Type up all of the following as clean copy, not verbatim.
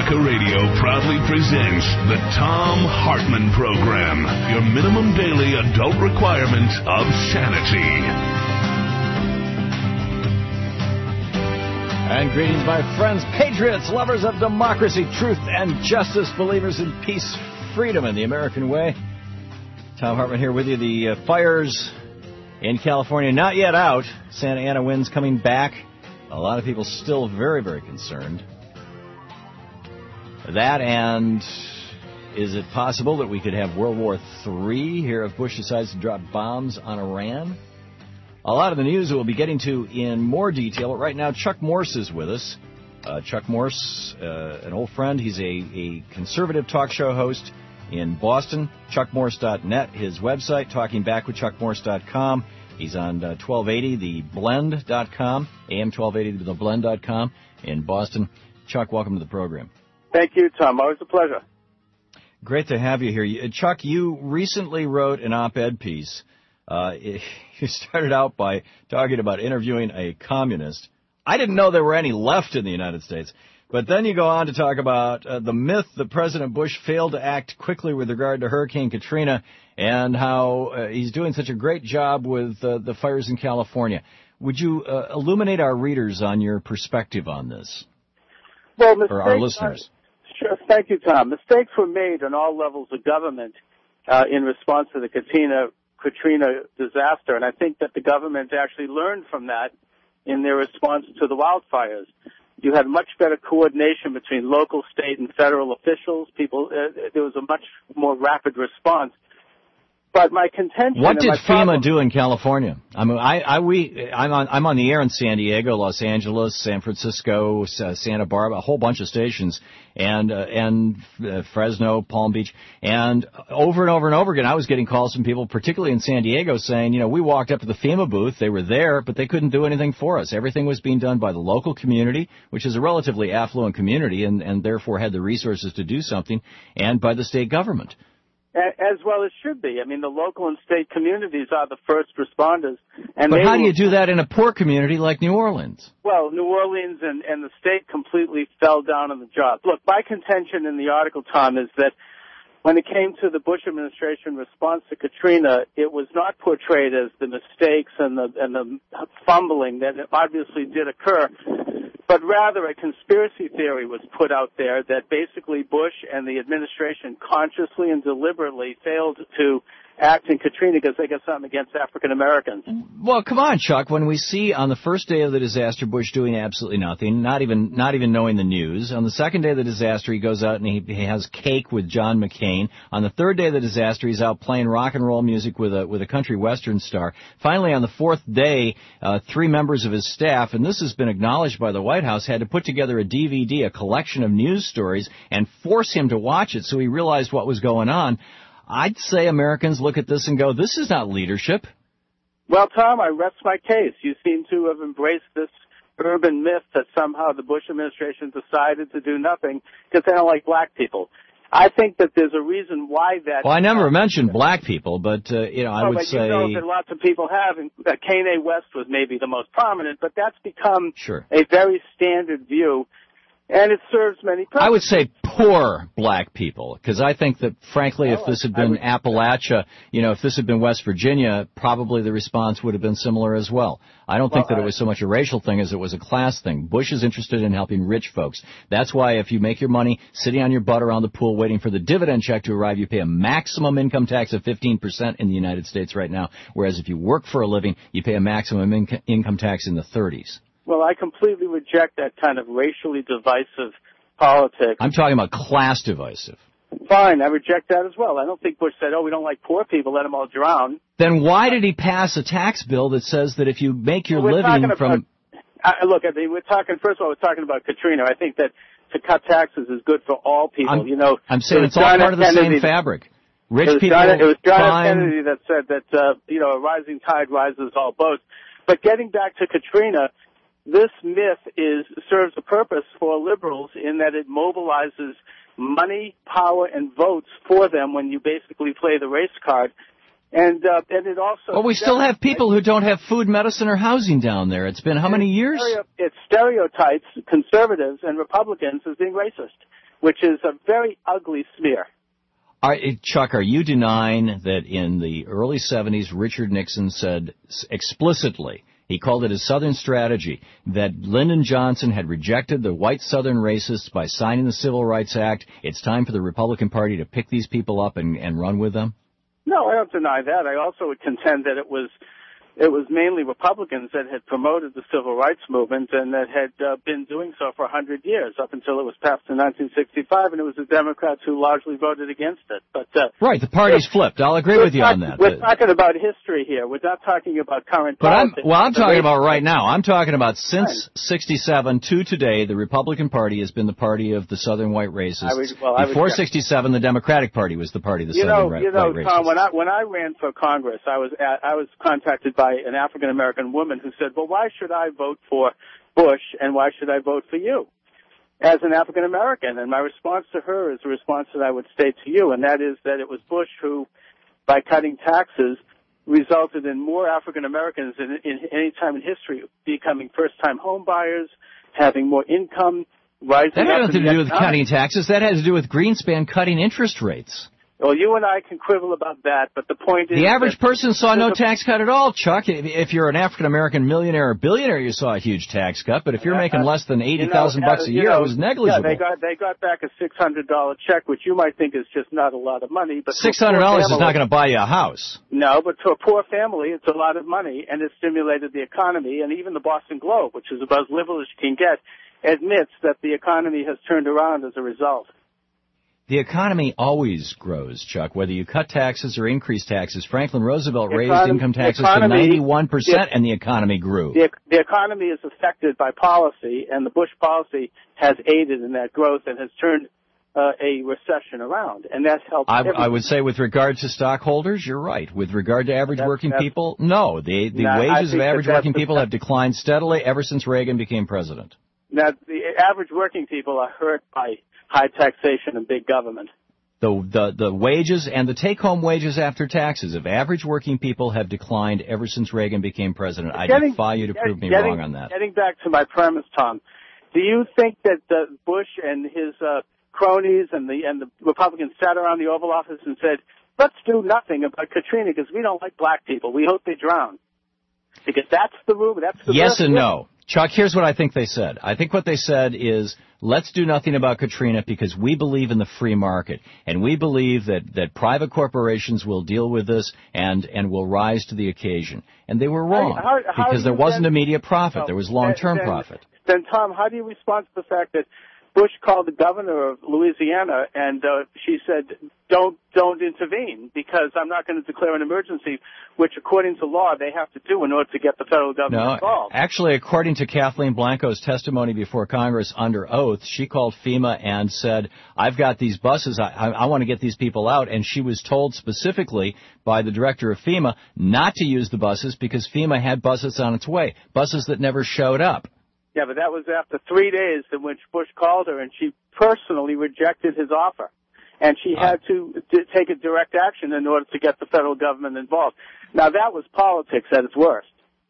America Radio proudly presents the Thom Hartmann Program, your minimum daily adult requirement of sanity. And greetings, my friends, patriots, lovers of democracy, truth, and justice, believers in peace, freedom, and the American way. Thom Hartmann here with you. The fires in California not yet out. Santa Ana winds coming back. A lot of people still very, very concerned. That, and is it possible that we could have World War III here if Bush decides to drop bombs on Iran? A lot of the news we'll be getting to in more detail. But right now, Chuck Morse is with us. Chuck Morse, an old friend. He's a conservative talk show host in Boston. ChuckMorse.net, his website. TalkingBackWithChuckMorse.com. He's on 1280theblend.com, AM1280theblend.com in Boston. Chuck, welcome to the program. Thank you, Tom. Always a pleasure. Great to have you here. Chuck, you recently wrote an op-ed piece. You started out by talking about interviewing a communist. I didn't know there were any left in the United States. But then you go on to talk about the myth that President Bush failed to act quickly with regard to Hurricane Katrina and how he's doing such a great job with the fires in California. Would you illuminate our readers on your perspective on this? Well, or our listeners? Sure. Thank you, Tom. Mistakes were made on all levels of government in response to the Katrina disaster, and I think that the government actually learned from that in their response to the wildfires. You had much better coordination between local, state, and federal officials. There was a much more rapid response. But my contention. What did FEMA do in California? I'm on the air in San Diego, Los Angeles, San Francisco, Santa Barbara, a whole bunch of stations, and Fresno, Palm Beach, and over and over again, I was getting calls from people, particularly in San Diego, saying, we walked up to the FEMA booth, they were there, but they couldn't do anything for us. Everything was being done by the local community, which is a relatively affluent community, and therefore had the resources to do something, and by the state government. As well as should be. I mean, the local and state communities are the first responders. But how do you do that in a poor community like New Orleans? Well, New Orleans and the state completely fell down on the job. Look, my contention in the article, Tom, is that when it came to the Bush administration response to Katrina, it was not portrayed as the mistakes and the fumbling that obviously did occur, but rather a conspiracy theory was put out there that basically Bush and the administration consciously and deliberately failed to act in Katrina because they got something against African Americans. Well, come on, Chuck. When we see on the first day of the disaster Bush doing absolutely nothing, not even knowing the news. On the second day of the disaster, he goes out and he has cake with John McCain. On the third day of the disaster, he's out playing rock and roll music with a country western star. Finally, on the fourth day, 3 members of his staff, and this has been acknowledged by the White House, had to put together a DVD, a collection of news stories, and force him to watch it so he realized what was going on. I'd say Americans look at this and go, this is not leadership. Well, Tom, I rest my case. You seem to have embraced this urban myth that somehow the Bush administration decided to do nothing because they don't like black people. I think that there's a reason why that... Well, I never mentioned black people, but, I would say... You know that lots of people have, and Kanye West was maybe the most prominent, but that's become a very standard view. And it serves many purposes. I would say poor black people, because I think that, frankly, if this had been Appalachia, if this had been West Virginia, probably the response would have been similar as well. I don't think that it was so much a racial thing as it was a class thing. Bush is interested in helping rich folks. That's why if you make your money sitting on your butt around the pool waiting for the dividend check to arrive, you pay a maximum income tax of 15% in the United States right now, whereas if you work for a living, you pay a maximum income tax in the 30s. Well, I completely reject that kind of racially divisive politics. I'm talking about class divisive. Fine, I reject that as well. I don't think Bush said, we don't like poor people, let them all drown. Then why did he pass a tax bill that says that if you make your living from... Look, I mean, first of all, we're talking about Katrina. I think that to cut taxes is good for all people. I'm saying it's all part of the same fabric. Rich people... It was John F. Kennedy that said that, a rising tide rises all boats. But getting back to Katrina... This myth serves a purpose for liberals in that it mobilizes money, power, and votes for them when you basically play the race card. And it also... Well, we still have people who don't have food, medicine, or housing down there. It's been how many years? It stereotypes conservatives and Republicans as being racist. which is a very ugly smear. Chuck, are you denying that in the early 70s, Richard Nixon said explicitly, he called it a Southern strategy, that Lyndon Johnson had rejected the white Southern racists by signing the Civil Rights Act? It's time for the Republican Party to pick these people up and run with them? No, I don't deny that. I also would contend that it was mainly Republicans that had promoted the civil rights movement and that had been doing so for 100 years, up until it was passed in 1965, and it was the Democrats who largely voted against it. But right, the party's flipped. I'll agree with you on that. We're talking about history here. We're not talking about current politics. I'm talking about right now. I'm talking about since 67 to today, the Republican Party has been the party of the Southern white racists. Before 67, the Democratic Party was the party of the Southern white racists. Tom, when I ran for Congress, I was contacted by an African-American woman who said, well, why should I vote for Bush and why should I vote for you as an African-American? And my response to her is a response that I would state to you, and that is that it was Bush who, by cutting taxes, resulted in more African-Americans in any time in history becoming first-time home buyers, having more income, rising up. That had nothing to do with cutting taxes. That had to do with Greenspan cutting interest rates. Well, you and I can quibble about that, but the point is... The average person saw no tax cut at all, Chuck. If you're an African-American millionaire or billionaire, you saw a huge tax cut, but if you're making less than $80,000 a year, it was negligible. Yeah, they got back a $600 check, which you might think is just not a lot of money. But $600 is not going to buy you a house. No, but to a poor family, it's a lot of money, and it stimulated the economy, and even the Boston Globe, which is about as liberal as you can get, admits that the economy has turned around as a result. The economy always grows, Chuck, whether you cut taxes or increase taxes. Franklin Roosevelt raised income taxes to 91%, and the economy grew. The economy is affected by policy, and the Bush policy has aided in that growth and has turned a recession around, and that's helped everyone. I would say with regard to stockholders, you're right. With regard to average working people, no. The wages of average working people have declined steadily ever since Reagan became president. Now, the average working people are hurt by high taxation and big government. The wages and the take-home wages after taxes of average working people have declined ever since Reagan became president. I defy you to prove me wrong on that. Getting back to my premise, Tom, do you think that Bush and his cronies and the Republicans sat around the Oval Office and said, let's do nothing about Katrina because we don't like black people. We hope they drown? Because that's the rule. That's the yes and no. Chuck, here's what I think they said. I think what they said is, let's do nothing about Katrina because we believe in the free market, and we believe that private corporations will deal with this and will rise to the occasion. And they were wrong, because there wasn't immediate profit. There was long-term profit. Then, Tom, how do you respond to the fact that Bush called the governor of Louisiana and she said, don't intervene because I'm not going to declare an emergency, which according to law they have to do in order to get the federal government involved? Actually, according to Kathleen Blanco's testimony before Congress under oath, she called FEMA and said, I've got these buses, I want to get these people out, and she was told specifically by the director of FEMA not to use the buses because FEMA had buses on its way, buses that never showed up. Yeah, but that was after 3 days in which Bush called her, and she personally rejected his offer. And she had to take a direct action in order to get the federal government involved. Now, that was politics at its worst.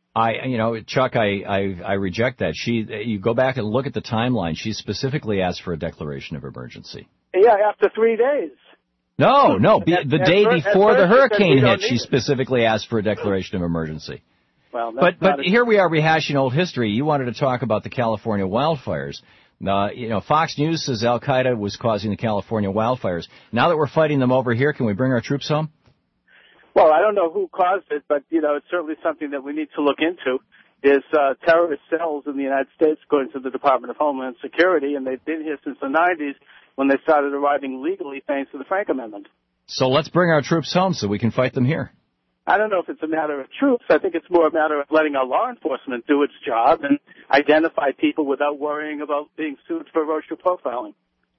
Chuck, I reject that. You go back and look at the timeline. She specifically asked for a declaration of emergency. Yeah, after 3 days. No. The day before the hurricane hit, she specifically asked for a declaration of emergency. Well, but here we are rehashing old history. You wanted to talk about the California wildfires. Fox News says Al-Qaeda was causing the California wildfires. Now that we're fighting them over here, can we bring our troops home? Well, I don't know who caused it, but, it's certainly something that we need to look into. There's terrorist cells in the United States, according to the Department of Homeland Security, and they've been here since the 90s when they started arriving legally thanks to the Frank Amendment. So let's bring our troops home so we can fight them here. I don't know if it's a matter of troops. I think it's more a matter of letting our law enforcement do its job and identify people without worrying about being sued for racial profiling.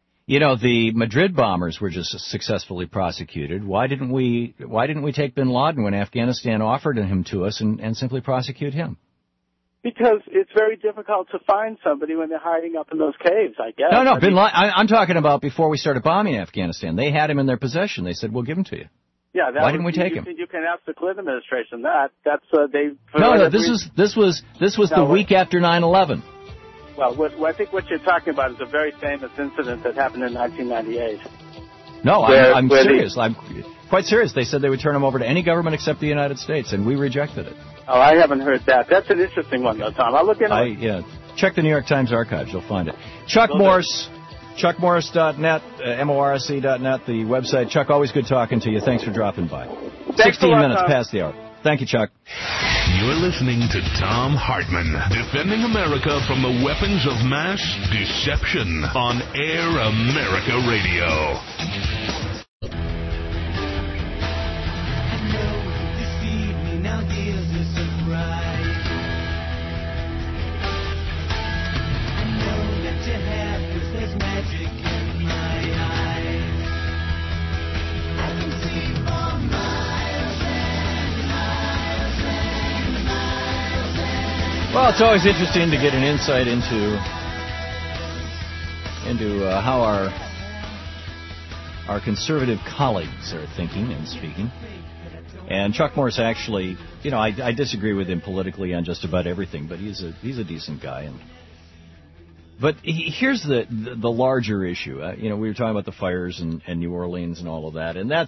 The Madrid bombers were just successfully prosecuted. Why didn't we take bin Laden when Afghanistan offered him to us and simply prosecute him? Because it's very difficult to find somebody when they're hiding up in those caves, I guess. No, bin Laden, I'm talking about before we started bombing Afghanistan. They had him in their possession. They said, we'll give him to you. Yeah, why didn't we take him? You can ask the Clinton administration that. This was the week after 9/11. Well, I think what you're talking about is a very famous incident that happened in 1998. No, I'm serious. I'm quite serious. They said they would turn him over to any government except the United States, and we rejected it. Oh, I haven't heard that. That's an interesting one, though, Tom. I'll look into it. Yeah. Check the New York Times archives. You'll find it. Chuck Morse, chuckmorse.net, morse.net, the website. Chuck, always good talking to you. Thanks for dropping by. Thanks 16 a lot, minutes Tom. past the hour. Thank you, Chuck. You're listening to Tom Hartman, defending America from the weapons of mass deception on Air America Radio. Well, it's always interesting to get an insight into how our conservative colleagues are thinking and speaking. And Chuck Morse actually, I disagree with him politically on just about everything, but he's a decent guy. But here's the larger issue. We were talking about the fires and New Orleans and all of that, and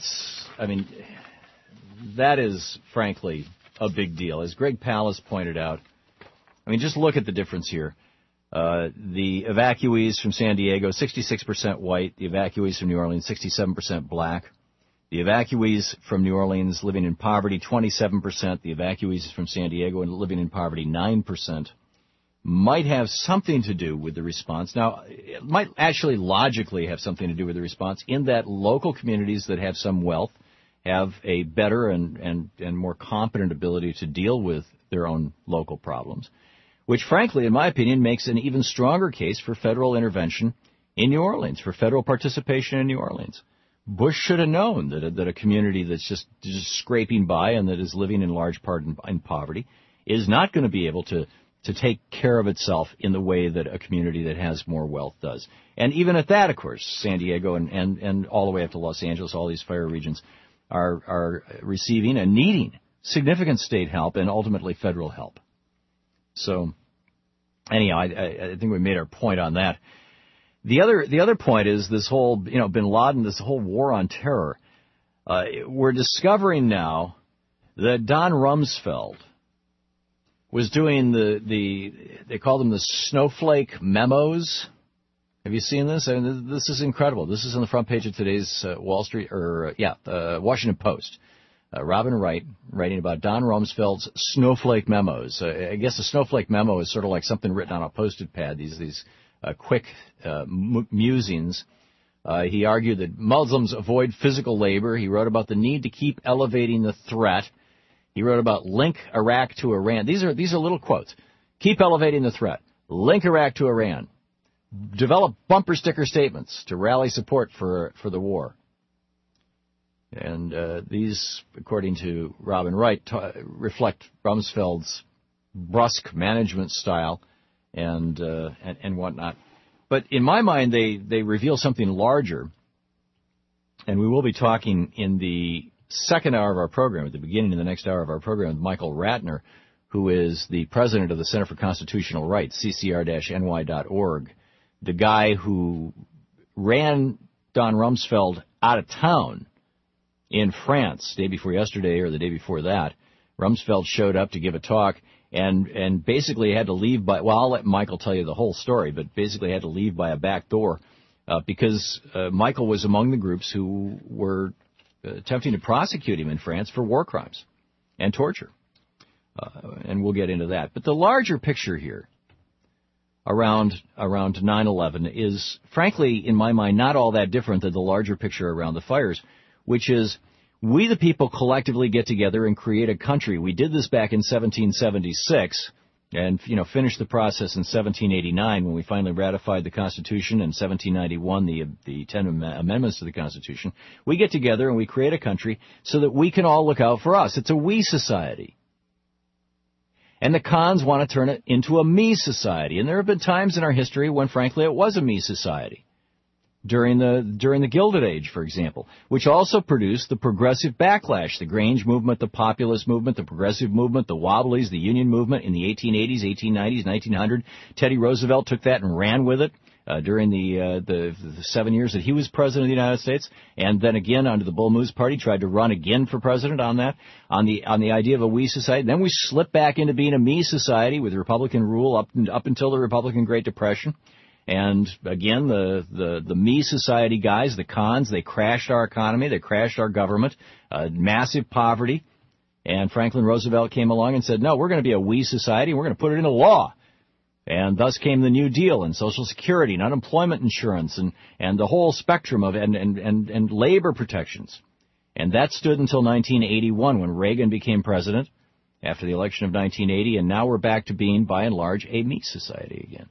that is frankly a big deal. As Greg Pallas pointed out, just look at the difference here. The evacuees from San Diego, 66% white. The evacuees from New Orleans, 67% black. The evacuees from New Orleans living in poverty, 27%. The evacuees from San Diego living in poverty, 9%. Might have something to do with the response. Now, it might actually logically have something to do with the response in that local communities that have some wealth have a better and more competent ability to deal with their own local problems, which, frankly, in my opinion, makes an even stronger case for federal intervention in New Orleans, for federal participation in New Orleans. Bush should have known that a community that's just scraping by and that is living in large part in poverty is not going to be able to take care of itself in the way that a community that has more wealth does. And even at that, of course, San Diego and all the way up to Los Angeles, all these fire regions are receiving and needing significant state help and ultimately federal help. So, anyhow, I think we made our point on that. The other point is this whole, Bin Laden, this whole war on terror. We're discovering now that Don Rumsfeld was doing they call them the snowflake memos. Have you seen this? This is incredible. This is on the front page of today's Washington Post. Robin Wright writing about Don Rumsfeld's snowflake memos. I guess a snowflake memo is sort of like something written on a Post-it pad. These quick musings. He argued that Muslims avoid physical labor. He wrote about the need to keep elevating the threat. He wrote about link Iraq to Iran. These are little quotes. Keep elevating the threat. Link Iraq to Iran. Develop bumper sticker statements to rally support for the war. And these, according to Robin Wright, reflect Rumsfeld's brusque management style and whatnot. But in my mind, they reveal something larger. And we will be talking in the second hour of our program, at the beginning of the next hour of our program, with Michael Ratner, who is the president of the Center for Constitutional Rights, ccr-ny.org, the guy who ran Don Rumsfeld out of town in France day before yesterday or the day before that. Rumsfeld showed up to give a talk and basically had to leave by, well, I'll let Michael tell you the whole story, but basically had to leave by a back door because Michael was among the groups who were attempting to prosecute him in France for war crimes and torture. And we'll get into that. But the larger picture here around 9/11 is, frankly, in my mind, not all that different than the larger picture around the fires, which is we the people collectively get together and create a country. We did this back in 1776 and, finished the process in 1789 when we finally ratified the Constitution, and 1791 the 10 amendments to the Constitution. We get together and we create a country so that we can all look out for us. It's a we society. And the cons want to turn it into a me society. And there have been times in our history when, frankly, it was a me society. during the Gilded Age, for example, which also produced the progressive backlash, the Grange movement, the populist movement, the progressive movement, the Wobblies, the Union movement in the 1880s, 1890s, 1900. Teddy Roosevelt took that and ran with it during the 7 years that he was president of the United States, and then again under the Bull Moose Party tried to run again for president on that, on the idea of a we society. Then we slipped back into being a me society with Republican rule up until the Republican Great Depression. And again, the me society guys, the cons, they crashed our economy, they crashed our government, massive poverty. And Franklin Roosevelt came along and said, no, we're going to be a we society, and we're going to put it into law. And thus came the New Deal and Social Security and unemployment insurance and the whole spectrum of and labor protections. And that stood until 1981 when Reagan became president after the election of 1980, and now we're back to being, by and large, a me society again.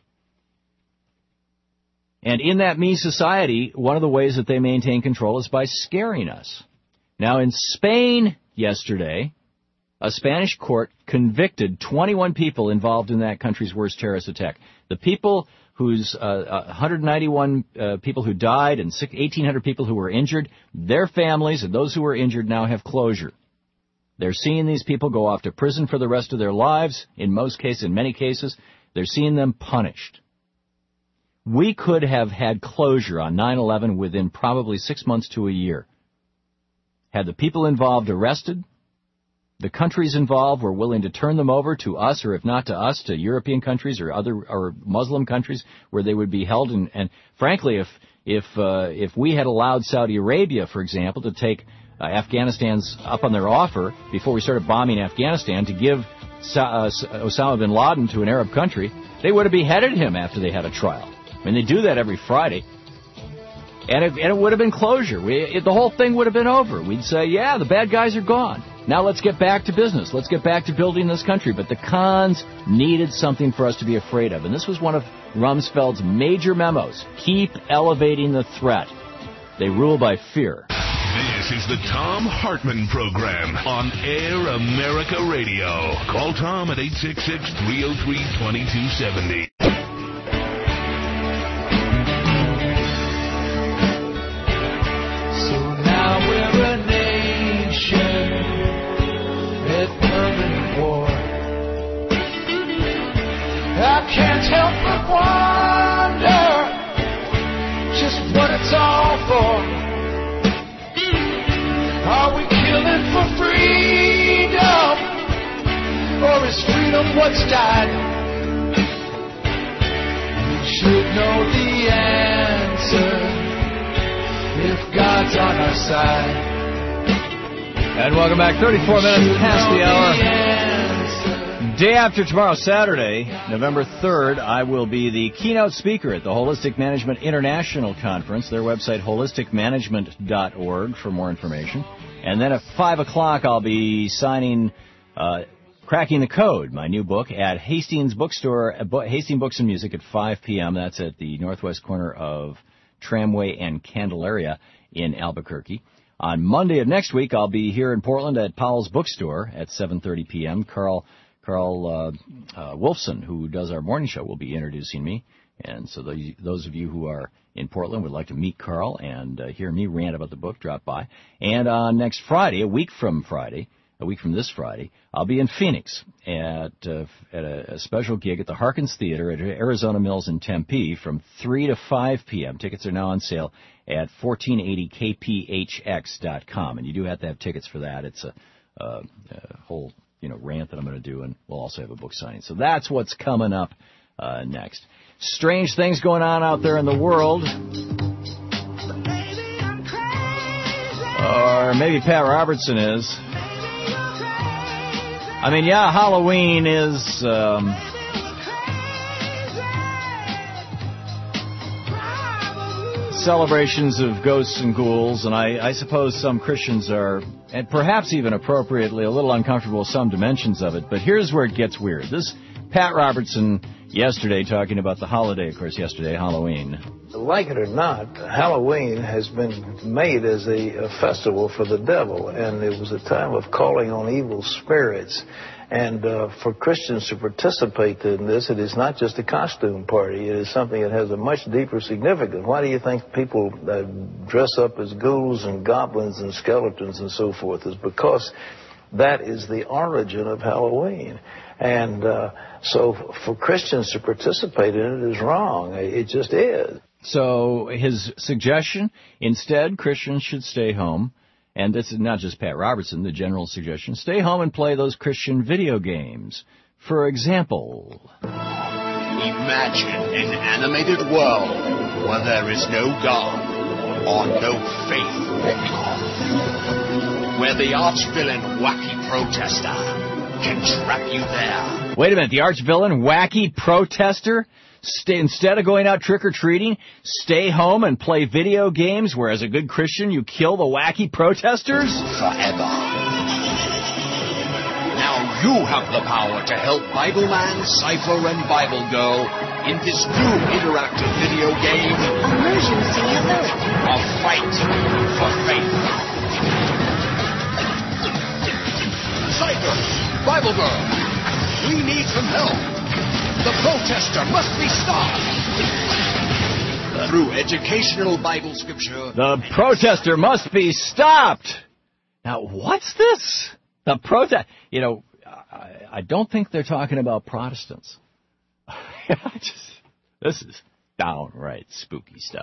And in that me society, one of the ways that they maintain control is by scaring us. Now, in Spain yesterday, a Spanish court convicted 21 people involved in that country's worst terrorist attack. The people whose 191 people who died and 1,800 people who were injured, their families and those who were injured now have closure. They're seeing these people go off to prison for the rest of their lives. In many cases, they're seeing them punished. We could have had closure on 9/11 within probably 6 months to a year. Had the people involved arrested, the countries involved were willing to turn them over to us, or if not to us, to European countries or Muslim countries where they would be held. And frankly, if we had allowed Saudi Arabia, for example, to take Afghanistan's up on their offer before we started bombing Afghanistan to give Osama bin Laden to an Arab country, they would have beheaded him after they had a trial. I mean, they do that every Friday. And it would have been closure. The whole thing would have been over. We'd say, yeah, the bad guys are gone. Now let's get back to business. Let's get back to building this country. But the cons needed something for us to be afraid of. And this was one of Rumsfeld's major memos. Keep elevating the threat. They rule by fear. This is the Thom Hartmann Program on Air America Radio. Call Tom at 866-303-2270. I can't help but wonder just what it's all for. Are we killing for freedom, or is freedom what's died? We should know the answer if God's on our side. And welcome back. 34 minutes past the hour. Day after tomorrow, Saturday, November 3rd, I will be the keynote speaker at the Holistic Management International Conference. Their website, holisticmanagement.org, for more information. And then at 5 o'clock, I'll be signing Cracking the Code, my new book, at Hastings Bookstore, Hastings Books and Music at 5 p.m. That's at the northwest corner of Tramway and Candelaria in Albuquerque. On Monday of next week, I'll be here in Portland at Powell's Bookstore at 7:30 p.m. Carl Wolfson, who does our morning show, will be introducing me. And so those of you who are in Portland would like to meet Carl and hear me rant about the book, drop by. And on next Friday, a week from this Friday, I'll be in Phoenix at a special gig at the Harkins Theater at Arizona Mills in Tempe from 3 to 5 p.m. Tickets are now on sale at 1480kphx.com. And you do have to have tickets for that. It's a whole rant that I'm going to do, and we'll also have a book signing. So that's what's coming up next. Strange things going on out there in the world. Or maybe Pat Robertson is. I mean, yeah, Halloween is celebrations of ghosts and ghouls, and I suppose some Christians are, and perhaps even appropriately, a little uncomfortable with some dimensions of it. But here's where it gets weird. This Pat Robertson yesterday talking about the holiday, of course, yesterday, Halloween. Like it or not, Halloween has been made as a festival for the devil, and it was a time of calling on evil spirits. And for Christians to participate in this, it is not just a costume party. It is something that has a much deeper significance. Why do you think people dress up as ghouls and goblins and skeletons and so forth? It's because that is the origin of Halloween. And so for Christians to participate in it is wrong. It just is. So his suggestion, instead, Christians should stay home. And this is not just Pat Robertson, the general suggestion. Stay home and play those Christian video games. For example, imagine an animated world where there is no God or no faith in God. Where the arch-villain Wacky Protester can trap you there. Wait a minute, the arch-villain Wacky Protester? Instead of going out trick-or-treating, stay home and play video games where, as a good Christian, you kill the wacky protesters? Forever. Now you have the power to help Bible Man, Cypher, and Bible Girl in this new interactive video game, Emergency Alert. A Fight for Faith. Cypher, Bible Girl, we need some help. The protester must be stopped. Through educational Bible scripture. The protester must be stopped. Now, what's this? The protest. You know, I don't think they're talking about Protestants. This is downright spooky stuff.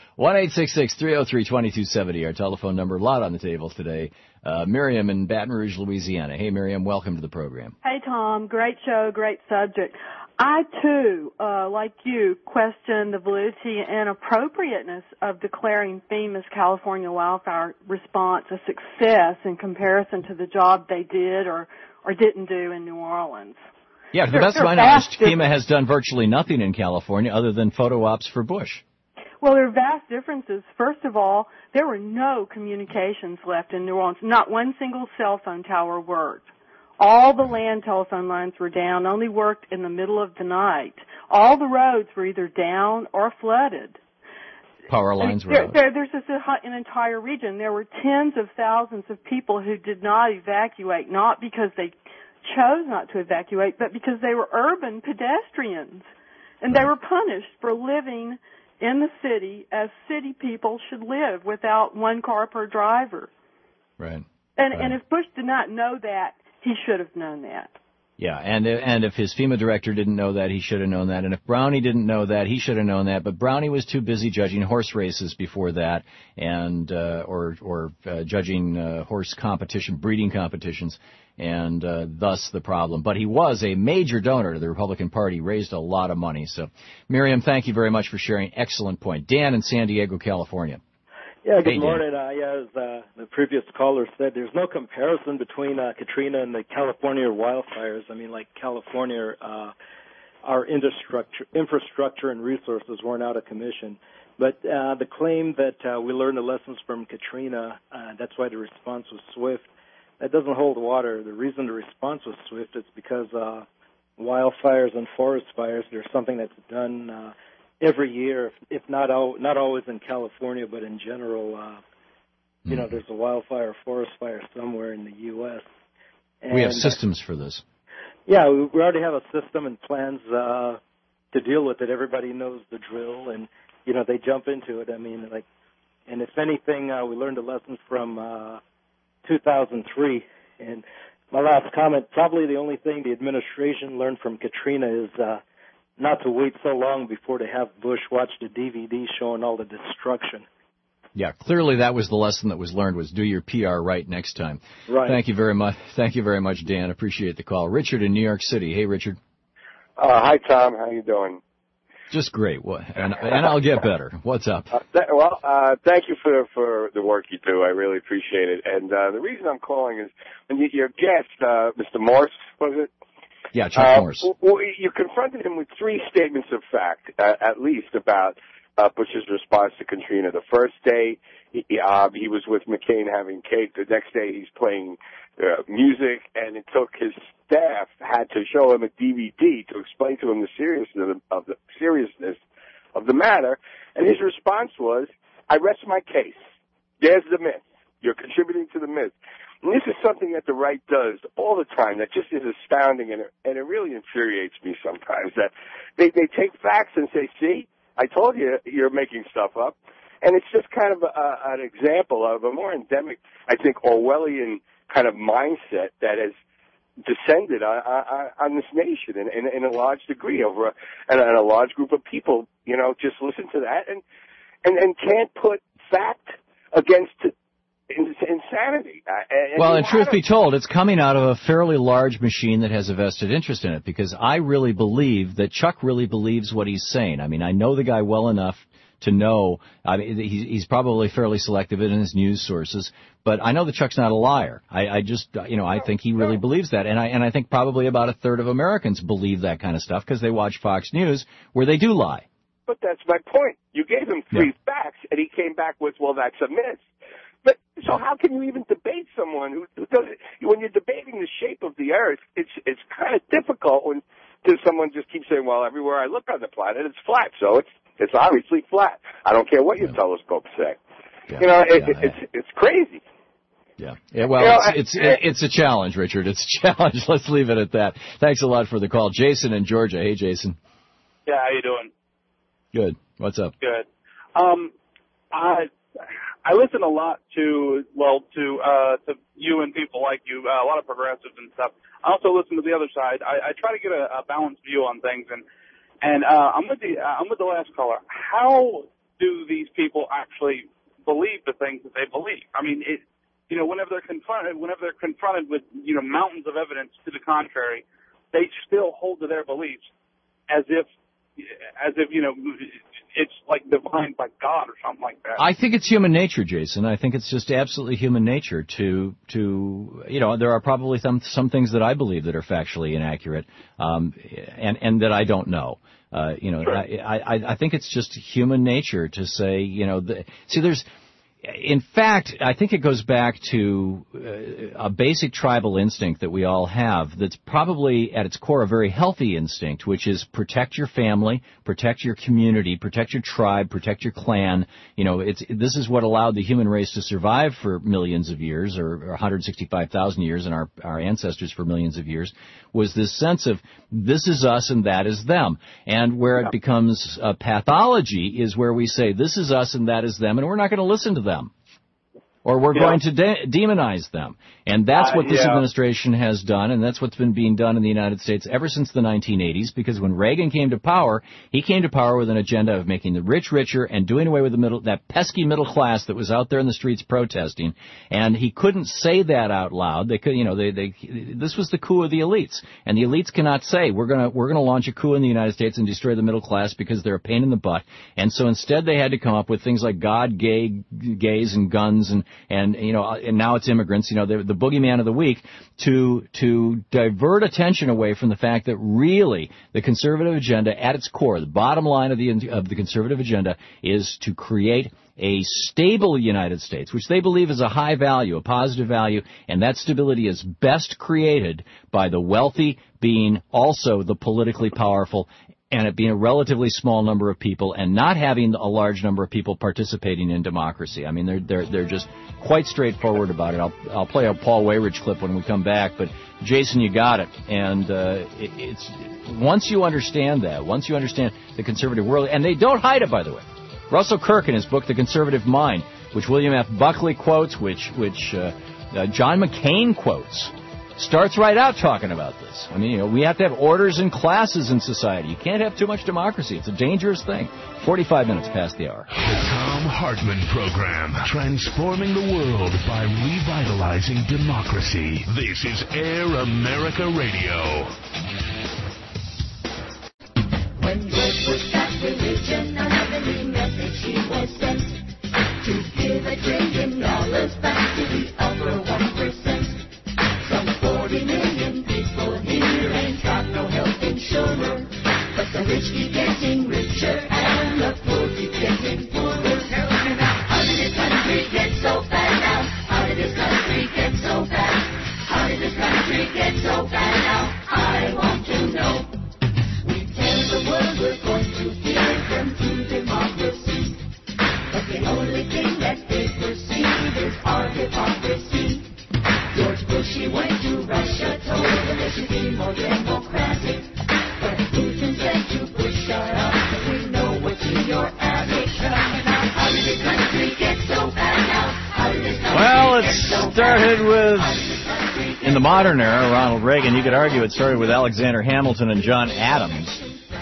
1-866-303-2270, our telephone number. A lot on the table today. Miriam in Baton Rouge, Louisiana. Hey, Miriam, welcome to the program. Hey, Tom. Great show, great subject. I, too, like you, question the validity and appropriateness of declaring FEMA's California wildfire response a success in comparison to the job they did or didn't do in New Orleans. Yeah, to the best of my knowledge, FEMA has done virtually nothing in California other than photo ops for Bush. Well, there are vast differences. First of all, there were no communications left in New Orleans. Not one single cell phone tower worked. All the land telephone lines were down, only worked in the middle of the night. All the roads were either down or flooded. Power lines were out. There's an entire region. There were tens of thousands of people who did not evacuate, not because they chose not to evacuate, but because they were urban pedestrians. And they were punished for living in the city as city people should live without one car per driver. Right. And if Bush did not know that, he should have known that. Yeah, and if his FEMA director didn't know that, he should have known that. And if Brownie didn't know that, he should have known that. But Brownie was too busy judging horse races before that, and or judging horse competition, breeding competitions, and thus the problem. But he was a major donor to the Republican Party, raised a lot of money. So, Miriam, thank you very much for sharing. Excellent point. Dan in San Diego, California. Yeah, good morning. As the previous caller said, there's no comparison between Katrina and the California wildfires. I mean, like California, our infrastructure and resources weren't out of commission. But the claim that we learned the lessons from Katrina, that's why the response was swift, that doesn't hold water. The reason the response was swift is because wildfires and forest fires, there's something that's done every year, if not always in California, but in general, you know, there's a wildfire, forest fire somewhere in the U.S. And, we have systems for this. Yeah, we already have a system and plans to deal with it. Everybody knows the drill, and, you know, they jump into it. I mean, like, and if anything, we learned a lesson from 2003. And my last comment, probably the only thing the administration learned from Katrina is not to wait so long before to have Bush watch the DVD showing all the destruction. Yeah, clearly that was the lesson that was learned, was do your PR right next time. Right. Thank you very much. Thank you very much, Dan. Appreciate the call. Richard in New York City. Hey, Richard. Hi, Tom. How you doing? Just great. And I'll get better. What's up? Thank you for the work you do. I really appreciate it. And the reason I'm calling is when your guest, Mr. Morse, was it? Yeah, Chuck Morse. Well, you confronted him with three statements of fact, at least, about Bush's response to Katrina. The first day, he was with McCain having cake. The next day, he's playing music, and it took his staff had to show him a DVD to explain to him the seriousness of the matter. And his response was, "I rest my case. There's the myth. You're contributing to the myth." And this is something that the right does all the time that just is astounding, and it really infuriates me sometimes that they take facts and say, see, I told you you're making stuff up. And it's just kind of an example of a more endemic, I think, Orwellian kind of mindset that has descended on this nation in a large degree over a large group of people, just listen to that and can't put fact against insanity. And truth be told, it's coming out of a fairly large machine that has a vested interest in it, because I really believe that Chuck really believes what he's saying. I mean, I know the guy well enough to know, he's probably fairly selective in his news sources, but I know that Chuck's not a liar. I think he really believes that, and I think probably about a third of Americans believe that kind of stuff because they watch Fox News, where they do lie. But that's my point. You gave him three facts, and he came back with, well, that's a myth. But so how can you even debate someone who does it? When you're debating the shape of the Earth, it's kind of difficult when someone just keeps saying, well, everywhere I look on the planet, it's flat, so it's obviously flat. I don't care what your telescopes say. Yeah. It's crazy. Yeah. Well, it's a challenge, Richard. It's a challenge. Let's leave it at that. Thanks a lot for the call, Jason in Georgia. Hey, Jason. Yeah, how you doing? Good. What's up? Good. I listen a lot to you and people like you, a lot of progressives and stuff. I also listen to the other side. I try to get a balanced view on things, and I'm with the last caller. How do these people actually believe the things that they believe? I mean, whenever they're confronted with mountains of evidence to the contrary, they still hold to their beliefs as if it's like divined by God or something like that. I think it's human nature, Jason. I think it's just absolutely human nature to there are probably some things that I believe that are factually inaccurate, and that I don't know. Sure. I think it's just human nature to say, in fact, I think it goes back to a basic tribal instinct that we all have that's probably at its core a very healthy instinct, which is protect your family, protect your community, protect your tribe, protect your clan. This is what allowed the human race to survive for millions of years, or 165,000 years, and our ancestors for millions of years, was this sense of this is us and that is them. And where it becomes a pathology is where we say this is us and that is them, and we're not going to listen to them. Or we're going to demonize them. And that's what this administration has done, and that's what's been being done in the United States ever since the 1980s, because when Reagan came to power, he came to power with an agenda of making the rich richer and doing away with that pesky middle class that was out there in the streets protesting. And he couldn't say that out loud. They could, this was the coup of the elites. And the elites cannot say, we're going to launch a coup in the United States and destroy the middle class because they're a pain in the butt. And so instead they had to come up with things like God, gays, and guns, and now it's immigrants, the boogeyman of the week, to divert attention away from the fact that really the conservative agenda at its core, the bottom line of the conservative agenda, is to create a stable United States, which they believe is a high value, a positive value, and that stability is best created by the wealthy being also the politically powerful, and it being a relatively small number of people and not having a large number of people participating in democracy. I mean, they're just quite straightforward about it. I'll play a Paul Weyrich clip when we come back, but Jason, you got it. And it's once you understand that, once you understand the conservative world, and they don't hide it, by the way. Russell Kirk, in his book, The Conservative Mind, which William F. Buckley quotes, which John McCain quotes, starts right out talking about this. I mean, we have to have orders and classes in society. You can't have too much democracy. It's a dangerous thing. 45 minutes past the hour. The Thom Hartmann Program, transforming the world by revitalizing democracy. This is Air America Radio. When George Bush got religion, a heavenly message he was sent to give $1 trillion back to the upper 1%. 40 million people here ain't got no health insurance, but the rich keep getting richer and the poor keep getting poorer. Tell me now, how did this country get so bad now? How did this country get so bad? How did this country get so bad now? I want to know. We tell the world we're going to give them to democracy, but the only thing that they perceive is our hypocrisy. He went to Russia, told them they should be more democratic. But Putin said to Bush, shut up, we know what's in your attic. How did the country get so bad now? How did this Well, it started with, in the modern era, Ronald Reagan. You could argue it started with Alexander Hamilton and John Adams.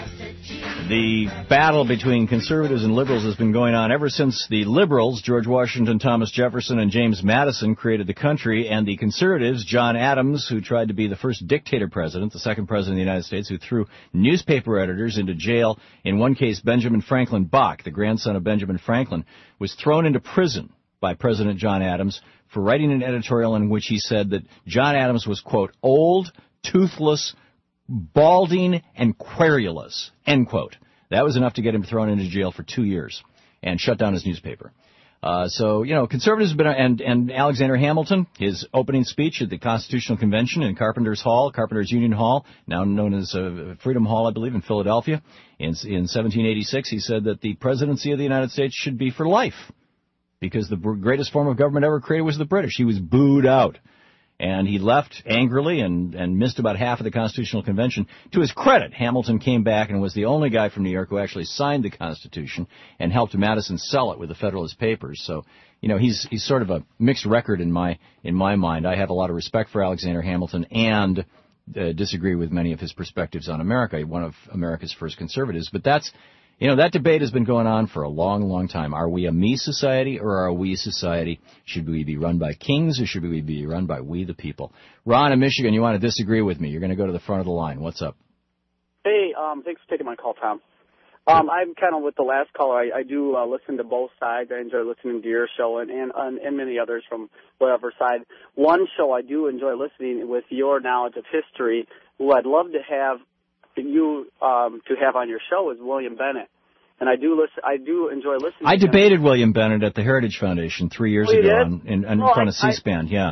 The battle between conservatives and liberals has been going on ever since the liberals, George Washington, Thomas Jefferson, and James Madison, created the country, and the conservatives, John Adams, who tried to be the first dictator president, the second president of the United States, who threw newspaper editors into jail. In one case, Benjamin Franklin Bach, the grandson of Benjamin Franklin, was thrown into prison by President John Adams for writing an editorial in which he said that John Adams was, quote, old, toothless, balding, and querulous, end quote. That was enough to get him thrown into jail for 2 years and shut down his newspaper. So, conservatives have been, and Alexander Hamilton, his opening speech at the Constitutional Convention in Carpenter's Union Hall, now known as Freedom Hall, I believe, in Philadelphia, in 1786, he said that the presidency of the United States should be for life because the greatest form of government ever created was the British. He was booed out. And he left angrily and missed about half of the Constitutional Convention. To his credit, Hamilton came back and was the only guy from New York who actually signed the Constitution and helped Madison sell it with the Federalist Papers. So, he's sort of a mixed record in my mind. I have a lot of respect for Alexander Hamilton and disagree with many of his perspectives on America, one of America's first conservatives. But that's, that debate has been going on for a long, long time. Are we a me society or are we a society? Should we be run by kings or should we be run by we the people? Ron in Michigan, you want to disagree with me. You're going to go to the front of the line. What's up? Hey, thanks for taking my call, Tom. I'm kind of with the last caller. I do listen to both sides. I enjoy listening to your show and many others from whatever side. One show I do enjoy listening with your knowledge of history, who I'd love to have you to have on your show is William Bennett, and I do enjoy listening. I debated William Bennett at the Heritage Foundation 3 years ago in front of C-SPAN. Yeah,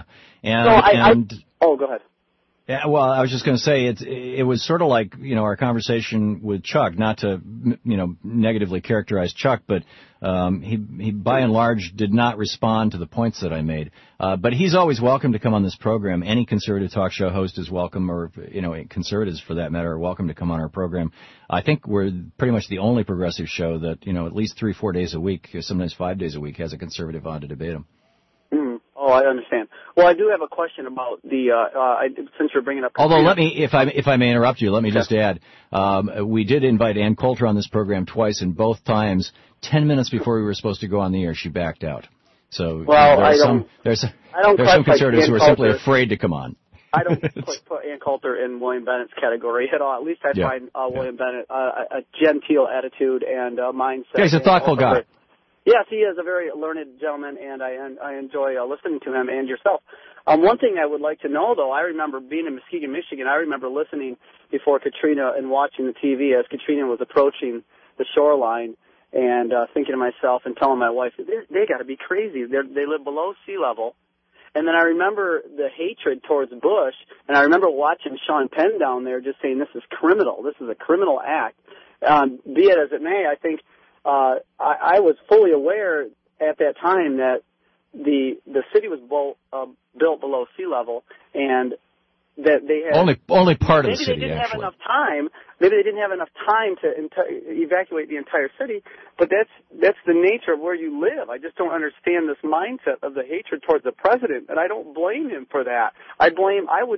go ahead. Yeah, well, I was just going to say it was sort of like, our conversation with Chuck, not to, negatively characterize Chuck, but he by and large did not respond to the points that I made. But he's always welcome to come on this program. Any conservative talk show host is welcome, or, conservatives for that matter are welcome to come on our program. I think we're pretty much the only progressive show that, at least 3-4 days a week, sometimes 5 days a week, has a conservative on to debate them. Oh, I understand. Well, I do have a question about since you're bringing up. Although, if I may interrupt you, let me just add, we did invite Ann Coulter on this program twice, and both times, 10 minutes before we were supposed to go on the air, she backed out. So, there's some conservatives who are simply afraid to come on. I don't put Ann Coulter in William Bennett's category at all. At least I find William Bennett a genteel attitude and mindset. Yeah, he's a thoughtful guy. Yes, he is a very learned gentleman, and I enjoy listening to him and yourself. One thing I would like to know, though, I remember being in Muskegon, Michigan. I remember listening before Katrina and watching the TV as Katrina was approaching the shoreline and thinking to myself and telling my wife, they got to be crazy. They live below sea level. And then I remember the hatred towards Bush, and I remember watching Sean Penn down there just saying, this is criminal. This is a criminal act. Be it as it may, I think I was fully aware at that time that the city was built below sea level, and that they had only part of the city. Maybe they didn't have enough time. Maybe they didn't have enough time to evacuate the entire city. But that's the nature of where you live. I just don't understand this mindset of the hatred towards the president, and I don't blame him for that. I would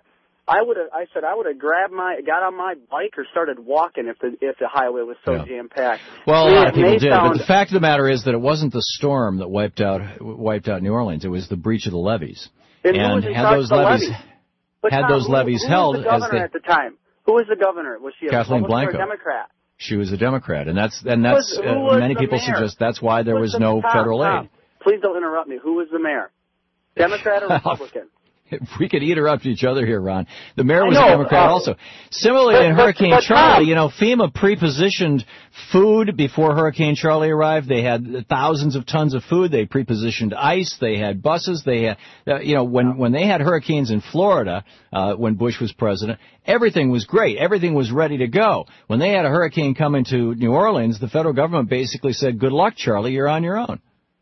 have got on my bike or started walking if the highway was so jam packed. Well, a lot of people did, but the fact of the matter is that it wasn't the storm that wiped out New Orleans. It was the breach of the levees. And had those levees held as the governor at the time. Who was the governor? Was she a Kathleen Republican Blanco. or a Democrat? She was a Democrat, and that's many people suggest that's why there was no federal aid. Please don't interrupt me. Who was the mayor? Democrat or Republican? We could interrupt each other here, Ron. The mayor was a Democrat also. Similarly, in Hurricane Charlie, FEMA pre-positioned food before Hurricane Charlie arrived. They had thousands of tons of food. They pre-positioned ice. They had buses. They had, when they had hurricanes in Florida, when Bush was president, everything was great. Everything was ready to go. When they had a hurricane come into New Orleans, the federal government basically said, good luck, Charlie, you're on your own.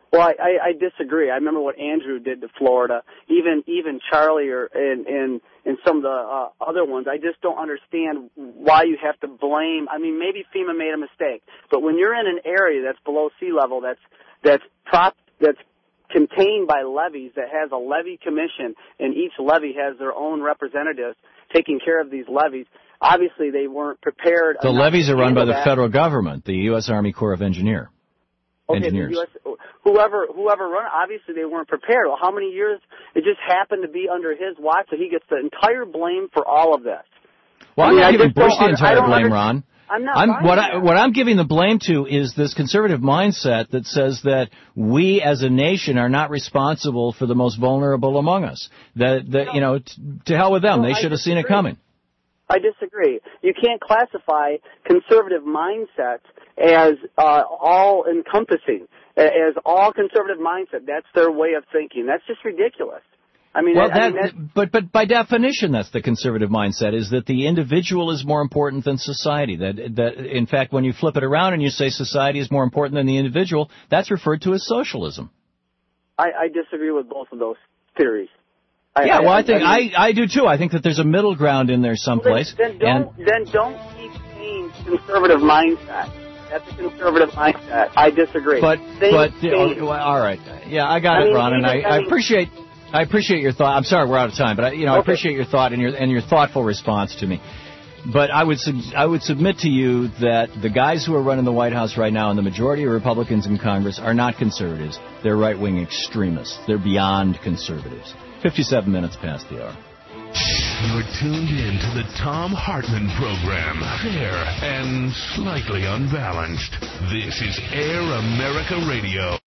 Well, I disagree. I remember what Andrew did to Florida, even Charlie and some of the other ones. I just don't understand why you have to blame. I mean, maybe FEMA made a mistake, but when you're in an area that's below sea level, that's contained by levees, that has a levee commission, and each levee has their own representatives taking care of these levees. Obviously, they weren't prepared. The levees are run by the federal government, the U.S. Army Corps of Engineers. Okay, the US, whoever run, obviously they weren't prepared. Well, how many years? It just happened to be under his watch, so he gets the entire blame for all of this. Well, I'm not giving Bush the entire blame, Ron. I'm not. What I'm giving the blame to is this conservative mindset that says that we as a nation are not responsible for the most vulnerable among us. To hell with them. They should have seen it coming. I disagree. You can't classify conservative mindsets as all-encompassing, as all conservative mindset. That's their way of thinking. That's just ridiculous. I mean, but by definition, that's the conservative mindset, is that the individual is more important than society. That in fact, when you flip it around and you say society is more important than the individual, that's referred to as socialism. I disagree with both of those theories. I do too. I think that there's a middle ground in there someplace. Then don't keep saying conservative mindset. That's a conservative mindset. I disagree. All right. Yeah, I got it, Ron, and I appreciate your thought. I'm sorry we're out of time, but I appreciate your thought and your thoughtful response to me. But I would submit to you that the guys who are running the White House right now and the majority of Republicans in Congress are not conservatives. They're right-wing extremists. They're beyond conservatives. 57 minutes past the hour. You're tuned in to the Thom Hartmann program. Fair and slightly unbalanced. This is Air America Radio.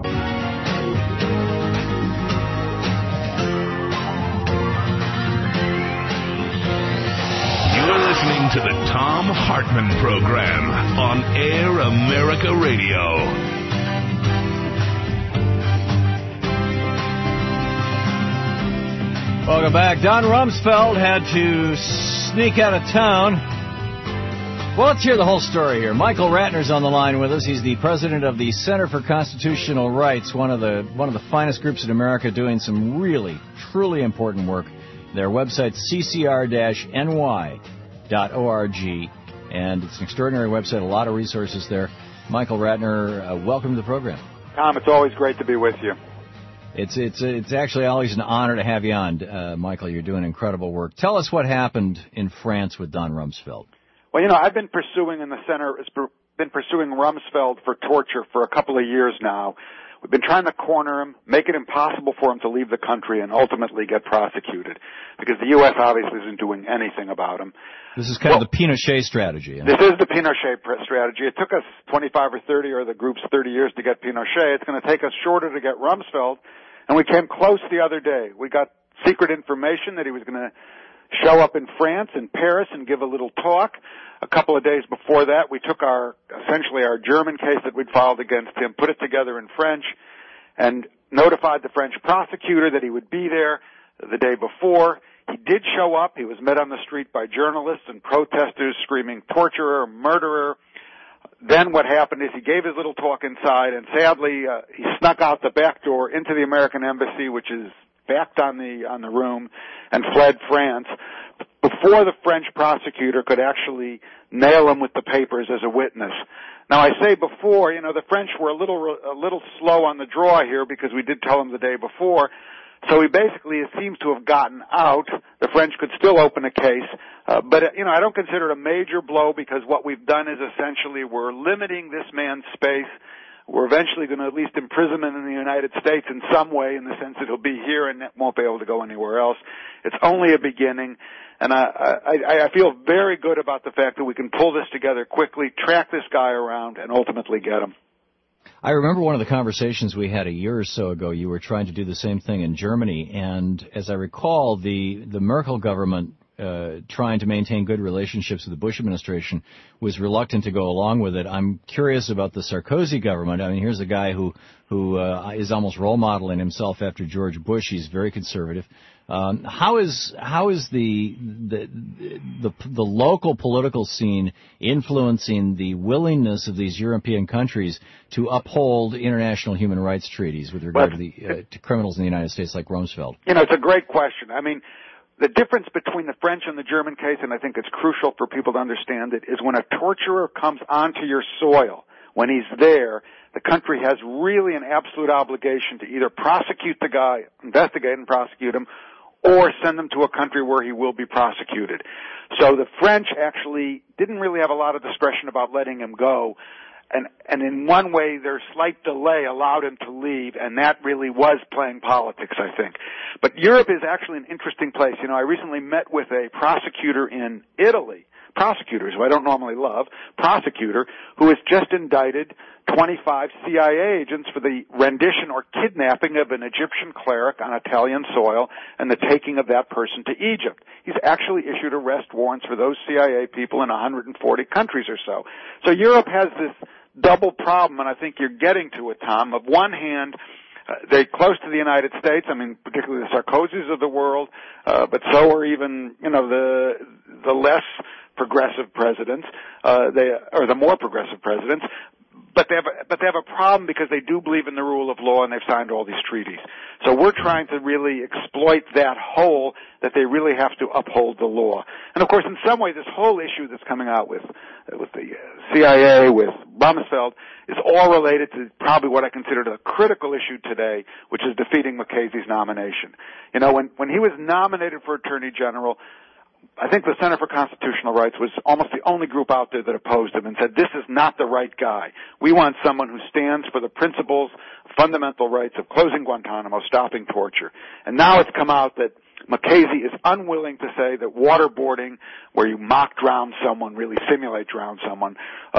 You're listening to the Thom Hartmann program on Air America Radio. Welcome back. Don Rumsfeld had to sneak out of town. Well, let's hear the whole story here. Michael Ratner's on the line with us. He's the president of the Center for Constitutional Rights, one of the finest groups in America doing some really, truly important work. Their website's ccr-ny.org, and it's an extraordinary website, a lot of resources there. Michael Ratner, welcome to the program. Tom, it's always great to be with you. It's actually always an honor to have you on, Michael. You're doing incredible work. Tell us what happened in France with Don Rumsfeld. Well, I've been pursuing, and the Center has been pursuing Rumsfeld for torture for a couple of years now. We've been trying to corner him, make it impossible for him to leave the country, and ultimately get prosecuted, because the U.S. obviously isn't doing anything about him. This is kind of the Pinochet strategy. This is the Pinochet strategy. It took us 25 or 30, or the group's 30 years to get Pinochet. It's going to take us shorter to get Rumsfeld, and we came close the other day. We got secret information that he was going to show up in France, in Paris, and give a little talk. A couple of days before that, we took essentially our German case that we'd filed against him, put it together in French, and notified the French prosecutor that he would be there the day before. He did show up. He was met on the street by journalists and protesters screaming, "Torturer, murderer." Then what happened is he gave his little talk inside, and sadly, he snuck out the back door into the American embassy, which is backed on the room, and fled France before the French prosecutor could actually nail him with the papers as a witness. Now, I say before, the French were a little slow on the draw here, because we did tell them the day before. So he basically seems to have gotten out. The French could still open a case. But I don't consider it a major blow, because what we've done is essentially we're limiting this man's space. We're eventually going to at least imprison him in the United States in some way, in the sense that he'll be here and won't be able to go anywhere else. It's only a beginning. And I feel very good about the fact that we can pull this together quickly, track this guy around, and ultimately get him. I remember one of the conversations we had a year or so ago. You were trying to do the same thing in Germany, and as I recall, the Merkel government trying to maintain good relationships with the Bush administration, was reluctant to go along with it. I'm curious about the Sarkozy government. I mean, here's a guy who is almost role modeling himself after George Bush. He's very conservative. How is the local political scene influencing the willingness of these European countries to uphold international human rights treaties with regard to criminals in the United States like Rumsfeld? It's a great question. I mean, the difference between the French and the German case, and I think it's crucial for people to understand it, is when a torturer comes onto your soil, when he's there, the country has really an absolute obligation to either prosecute the guy, investigate and prosecute him, or send him to a country where he will be prosecuted. So the French actually didn't really have a lot of discretion about letting him go. And in one way, their slight delay allowed him to leave, and that really was playing politics, I think. But Europe is actually an interesting place. I recently met with a prosecutor in Italy, prosecutors who I don't normally love, prosecutor who has just indicted 25 CIA agents for the rendition or kidnapping of an Egyptian cleric on Italian soil and the taking of that person to Egypt. He's actually issued arrest warrants for those CIA people in 140 countries or so. So Europe has this double problem, and I think you're getting to it, Tom. Of one hand, they're close to the United States. I mean, particularly the Sarkozys of the world, but so are even, the less progressive presidents, or the more progressive presidents. But they have a problem because they do believe in the rule of law and they've signed all these treaties. So we're trying to really exploit that hole that they really have to uphold the law. And of course, in some way, this whole issue that's coming out with the CIA, with Rumsfeld, is all related to probably what I consider the critical issue today, which is defeating McCasey's nomination. When he was nominated for Attorney General, I think the Center for Constitutional Rights was almost the only group out there that opposed him and said, this is not the right guy. We want someone who stands for the principles, fundamental rights of closing Guantanamo, stopping torture. And now it's come out that McCasey is unwilling to say that waterboarding, where you mock drown someone, really simulate drown someone,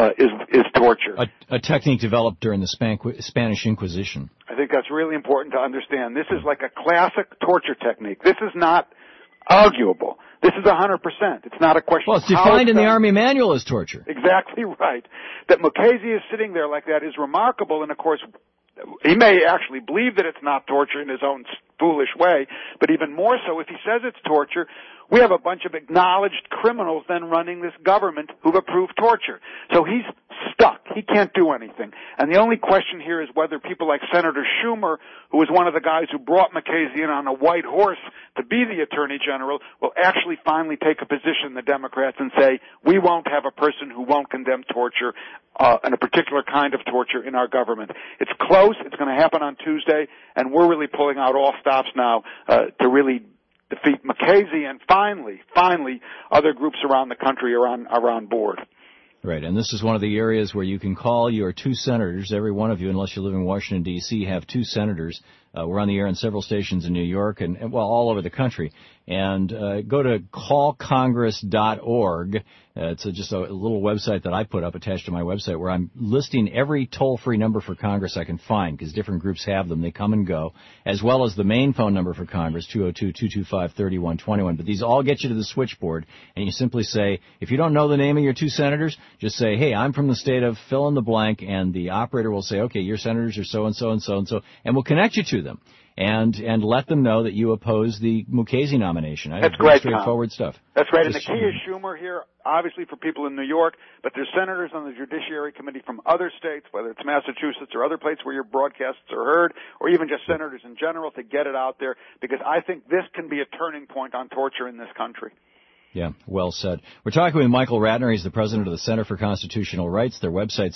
is torture. A technique developed during the Spanish Inquisition. I think that's really important to understand. This is like a classic torture technique. This is not arguable. This is 100%. It's not a question. Well, it's defined in the Army Manual as torture. Exactly right. That McCasey is sitting there like that is remarkable, and of course, he may actually believe that it's not torture in his own foolish way, but even more so, if he says it's torture, we have a bunch of acknowledged criminals then running this government who've approved torture. So he's stuck. He can't do anything. And the only question here is whether people like Senator Schumer, who was one of the guys who brought McCasey in on a white horse to be the Attorney General, will actually finally take a position, the Democrats, and say, we won't have a person who won't condemn torture, and a particular kind of torture in our government. It's close. It's going to happen on Tuesday, and we're really pulling out all stops now to really defeat McCasey, and finally, other groups around the country are on board. Right, and this is one of the areas where you can call your two senators. Every one of you, unless you live in Washington, D.C., have two senators. We're on the air in several stations in New York and all over the country. And go to callcongress.org. It's just a little website that I put up attached to my website where I'm listing every toll-free number for Congress I can find, because different groups have them. They come and go, as well as the main phone number for Congress, 202-225-3121. But these all get you to the switchboard, and you simply say, if you don't know the name of your two senators, just say, hey, I'm from the state of fill in the blank, and the operator will say, okay, your senators are so-and-so and so-and-so, and we'll connect you to them. And let them know that you oppose the Mukasey nomination. That's great, straightforward stuff. That's right, and the key is Schumer here, obviously for people in New York, but there's senators on the Judiciary Committee from other states, whether it's Massachusetts or other places where your broadcasts are heard, or even just senators in general, to get it out there, because I think this can be a turning point on torture in this country. Yeah, well said. We're talking with Michael Ratner. He's the president of the Center for Constitutional Rights. Their website,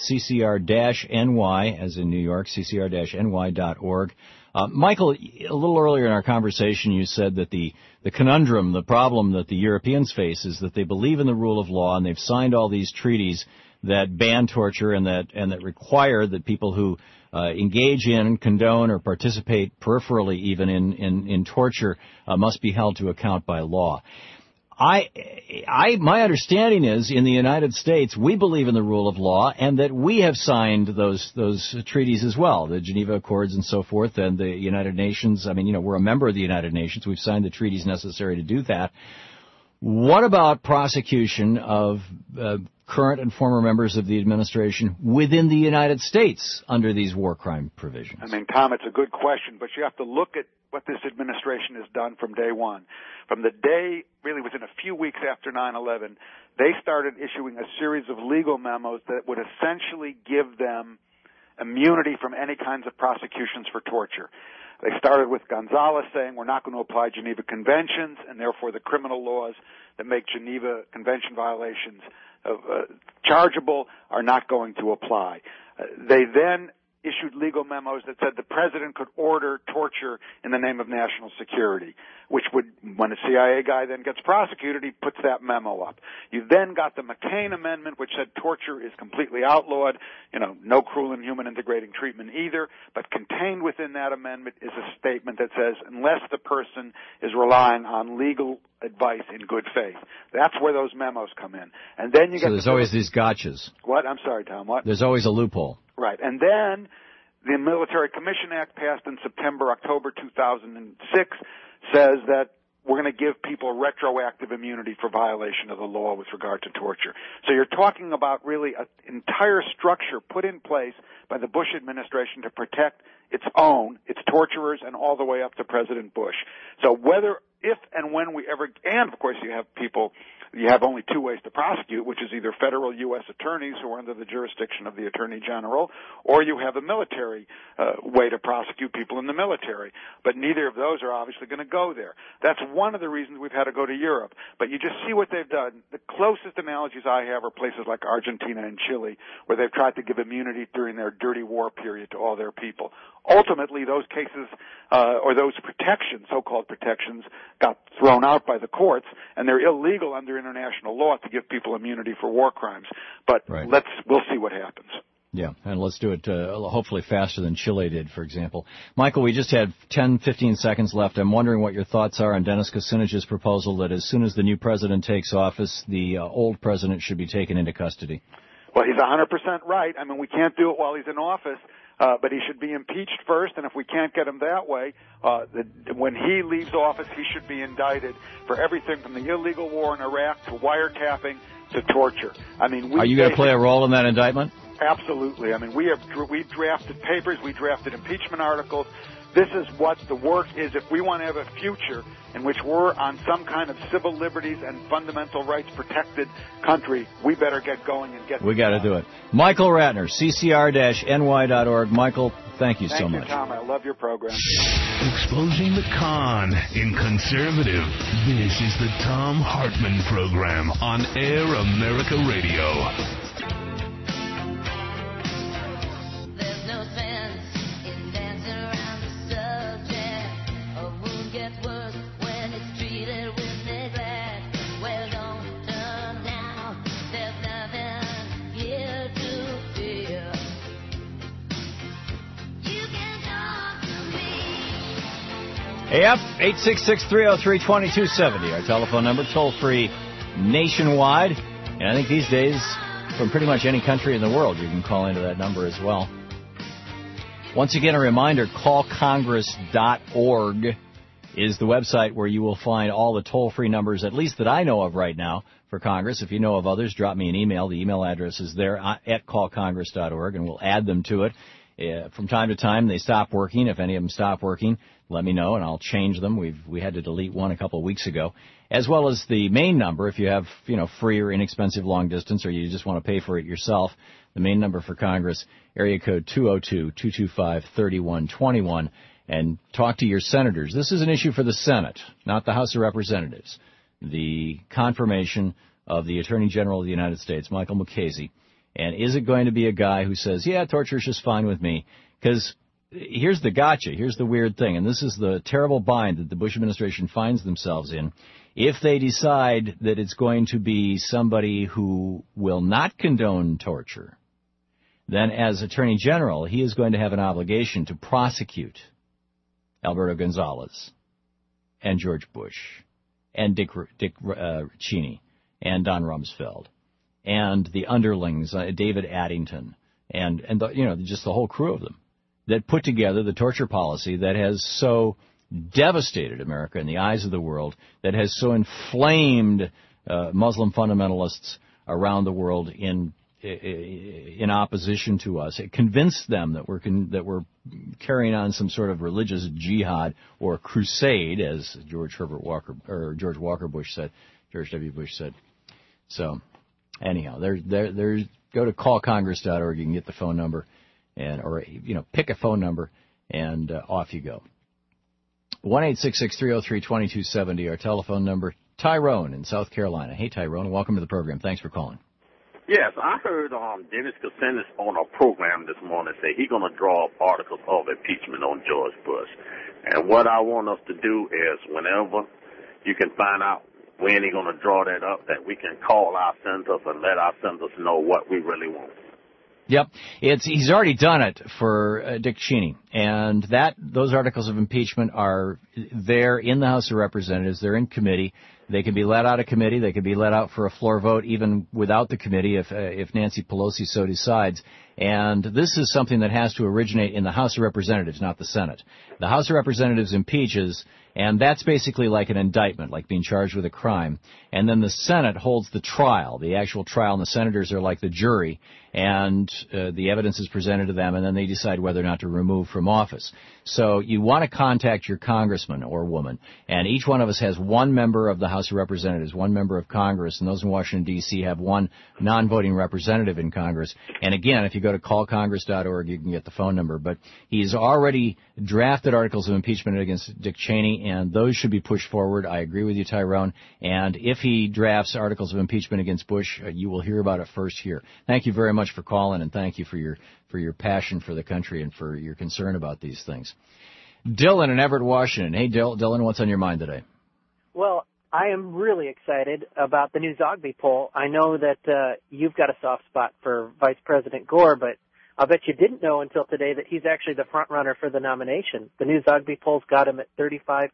CCR-NY, as in New York, CCR-NY.org. Michael, a little earlier in our conversation, you said that the conundrum, the problem that the Europeans face is that they believe in the rule of law, and they've signed all these treaties that ban torture and that require that people who engage in, condone, or participate peripherally even in torture must be held to account by law. My understanding is, in the United States, we believe in the rule of law, and that we have signed those treaties as well, the Geneva Accords and so forth, and the United Nations. I mean, we're a member of the United Nations. We've signed the treaties necessary to do that. What about prosecution of current and former members of the administration within the United States under these war crime provisions? I mean, Tom, it's a good question, but you have to look at what this administration has done from day one. From the day, really within a few weeks after 9/11, they started issuing a series of legal memos that would essentially give them immunity from any kinds of prosecutions for torture. They started with Gonzales saying we're not going to apply Geneva Conventions, and therefore the criminal laws that make Geneva Convention violations chargeable are not going to apply. They then issued legal memos that said the president could order torture in the name of national security, which would, when a CIA guy then gets prosecuted, he puts that memo up. You then got the McCain Amendment, which said torture is completely outlawed, no cruel, inhuman, and degrading treatment either, but contained within that amendment is a statement that says unless the person is relying on legal advice in good faith. That's where those memos come in. And then you get there's always these gotchas. What? I'm sorry, Tom, what? There's always a loophole. Right. And then the Military Commission Act passed in October 2006 says that we're going to give people retroactive immunity for violation of the law with regard to torture. So you're talking about really an entire structure put in place by the Bush administration to protect its torturers, and all the way up to President Bush. So if and when we ever, and of course you have only two ways to prosecute, which is either federal U.S. attorneys who are under the jurisdiction of the Attorney General, or you have a military way to prosecute people in the military. But neither of those are obviously going to go there. That's one of the reasons we've had to go to Europe. But you just see what they've done. The closest analogies I have are places like Argentina and Chile, where they've tried to give immunity during their dirty war period to all their people. Ultimately, those cases, or those protections, so-called protections, got thrown out by the courts, and they're illegal under international law to give people immunity for war crimes. But we'll see what happens. Yeah, and let's do it hopefully faster than Chile did, for example. Michael, we just had 10, 15 seconds left. I'm wondering what your thoughts are on Dennis Kucinich's proposal that as soon as the new president takes office, the old president should be taken into custody. Well, he's 100% right. I mean, we can't do it while he's in office. But he should be impeached first, and if we can't get him that way, when he leaves office, he should be indicted for everything from the illegal war in Iraq to wiretapping to torture. I mean, are you going to play a role in that indictment? Absolutely. I mean, we drafted papers, we drafted impeachment articles. This is what the work is. If we want to have a future in which we're on some kind of civil liberties and fundamental rights protected country, we better get going and get. We got to do it. Michael Ratner, ccr-ny.org. Michael, thank you so much. Thank you, Tom. I love your program. Exposing the con in conservative. This is the Tom Hartman Program on Air America Radio. AF 866-303-2270, our telephone number, toll-free nationwide. And I think these days, from pretty much any country in the world, you can call into that number as well. Once again, a reminder, callcongress.org is the website where you will find all the toll-free numbers, at least that I know of right now, for Congress. If you know of others, drop me an email. The email address is there at callcongress.org, and we'll add them to it. From time to time, they stop working. If any of them stop working, let me know, and I'll change them. We had to delete one a couple of weeks ago, as well as the main number. If you have, free or inexpensive long distance, or you just want to pay for it yourself, the main number for Congress, area code 202-225-3121, and talk to your senators. This is an issue for the Senate, not the House of Representatives. The confirmation of the Attorney General of the United States, Michael Mukasey. And is it going to be a guy who says, yeah, torture's just fine with me? Because here's the gotcha. Here's the weird thing. And this is the terrible bind that the Bush administration finds themselves in. If they decide that it's going to be somebody who will not condone torture, then as Attorney General, he is going to have an obligation to prosecute Alberto Gonzales and George Bush and Dick Cheney and Don Rumsfeld and the underlings, David Addington, and just the whole crew of them that put together the torture policy that has so devastated America in the eyes of the world, that has so inflamed Muslim fundamentalists around the world in opposition to us. It convinced them that we're carrying on some sort of religious jihad or crusade, as George W. Bush said. So, anyhow, there's go to callcongress.org. You can get the phone number, or pick a phone number, and off you go. 1-866-303-2270, our telephone number. Tyrone in South Carolina. Hey, Tyrone, welcome to the program. Thanks for calling. Yes, I heard Dennis Kucinich on a program this morning say he's going to draw up articles of impeachment on George Bush. And what I want us to do is, whenever you can find out when he's going to draw that up, that we can call our senators and let our senators know what we really want. Yep, he's already done it for Dick Cheney, and those articles of impeachment are there in the House of Representatives. They're in committee. They can be let out of committee. They can be let out for a floor vote even without the committee if Nancy Pelosi so decides. And this is something that has to originate in the House of Representatives, not the Senate. The House of Representatives impeaches, and that's basically like an indictment, like being charged with a crime. And then the Senate holds the trial, the actual trial, and the senators are like the jury, and the evidence is presented to them, and then they decide whether or not to remove from office. So you want to contact your congressman or woman, and each one of us has one member of the House of Representatives, one member of Congress, and those in Washington, D.C. have one non-voting representative in Congress. And again, if you go to callcongress.org, you can get the phone number. But he's already drafted articles of impeachment against Dick Cheney, and those should be pushed forward. I agree with you, Tyrone. And if he drafts articles of impeachment against Bush, you will hear about it first here. Thank you very much for calling, and thank you for your passion for the country and for your concern about these things. Dylan in Everett, Washington. Hey, Dylan, what's on your mind today? Well, I am really excited about the new Zogby poll. I know that you've got a soft spot for Vice President Gore, but I'll bet you didn't know until today that he's actually the front runner for the nomination. The new Zogby polls got him at 35%,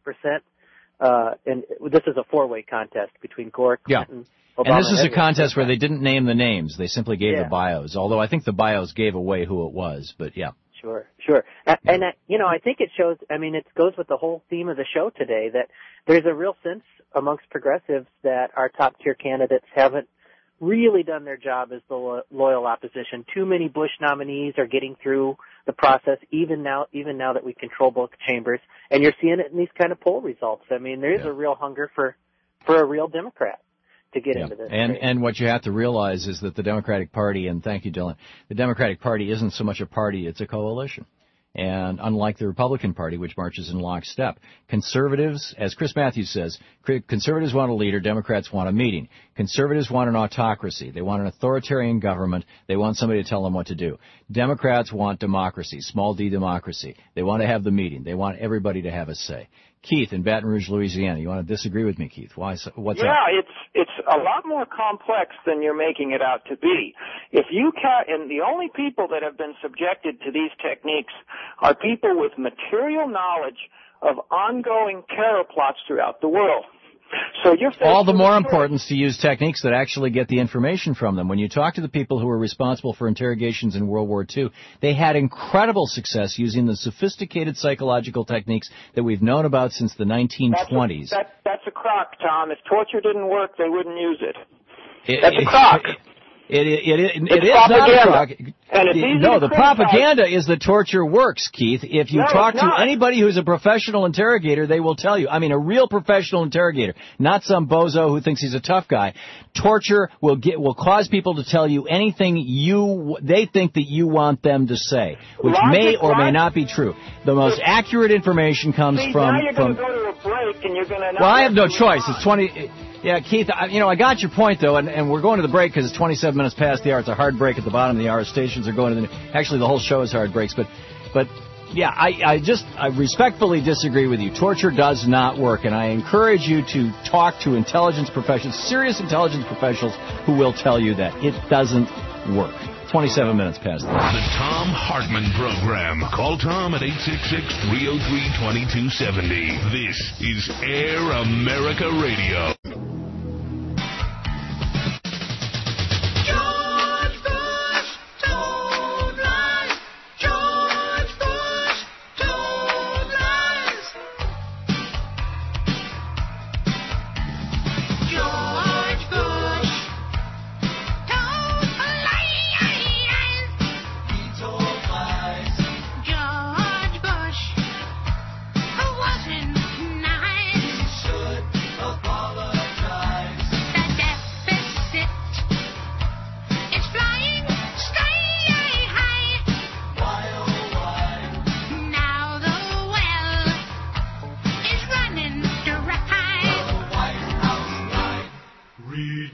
and this is a four-way contest between Gore, Clinton, Obama, and this is a contest where they didn't name the names. They simply gave the bios, although I think the bios gave away who it was, but yeah. Sure. And I think it shows, it goes with the whole theme of the show today, that there's a real sense amongst progressives that our top-tier candidates haven't really done their job as the loyal opposition. Too many Bush nominees are getting through the process, even now that we control both chambers, and you're seeing it in these kind of poll results. There is a real hunger for a real Democrat to get into this. And what you have to realize is that the Democratic Party, and thank you, Dylan, the Democratic Party isn't so much a party, it's a coalition. And unlike the Republican Party, which marches in lockstep, conservatives, as Chris Matthews says, conservatives want a leader, Democrats want a meeting. Conservatives want an autocracy. They want an authoritarian government. They want somebody to tell them what to do. Democrats want democracy, small d democracy. They want to have the meeting. They want everybody to have a say. Keith in Baton Rouge, Louisiana. You want to disagree with me, Keith? What's up? It's a lot more complex than you're making it out to be. And the only people that have been subjected to these techniques are people with material knowledge of ongoing terror plots throughout the world. So all the more importance to use techniques that actually get the information from them. When you talk to the people who were responsible for interrogations in World War II, they had incredible success using the sophisticated psychological techniques that we've known about since the 1920s. That's a crock, Tom. If torture didn't work, they wouldn't use it. That's a crock. It is not a crock. No, the propaganda is that torture works, Keith. If you talk to anybody who's a professional interrogator, they will tell you. A real professional interrogator, not some bozo who thinks he's a tough guy. Torture will cause people to tell you anything they think that you want them to say, which may or may not be true. The most accurate information comes from. Now you're going to go to a break, and you're going to. Well, I have no choice. It's 20. Yeah, Keith, I got your point, though, and we're going to the break because it's 27 minutes past the hour. It's a hard break at the bottom of the hour. Stations are going to actually, the whole show is hard breaks. But yeah, I respectfully disagree with you. Torture does not work, and I encourage you to talk to intelligence professionals, serious intelligence professionals, who will tell you that it doesn't work. 27 minutes past the hour. The Thom Hartmann Program. Call Tom at 866-303-2270. This is Air America Radio.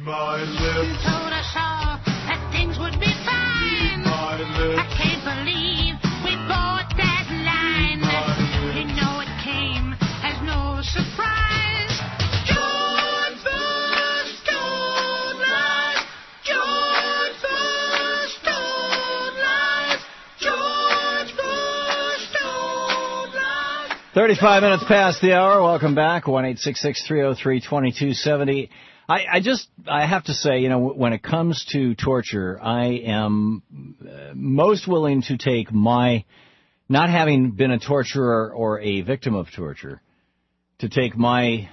my lips. You told us all that things would be fine. My lips. I can't believe we bought that line. You know it came as no surprise. George Bush told lies. George Bush told lies. George Bush told lies. 35 minutes past the hour. Welcome back. 1-866-303-2270. I have to say, you know, when it comes to torture, I am most willing to take my, not having been a torturer or a victim of torture, to take my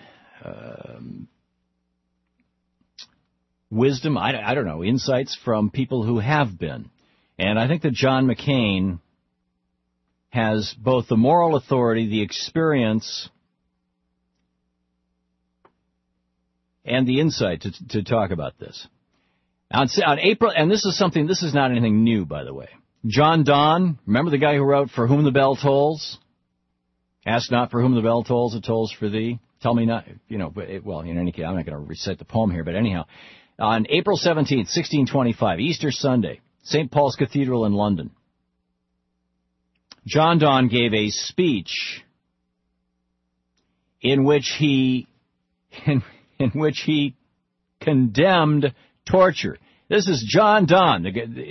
wisdom, I don't know, insights from people who have been. And I think that John McCain has both the moral authority, the experience, and the insight to talk about this. On April, and this is not anything new, by the way. John Donne, remember the guy who wrote For Whom the Bell Tolls? Ask not for whom the bell tolls, it tolls for thee. Tell me not, you know, well, in any case, I'm not going to recite the poem here, but anyhow. On April 17th, 1625, Easter Sunday, St. Paul's Cathedral in London, John Donne gave a speech in which he condemned torture. This is John Donne.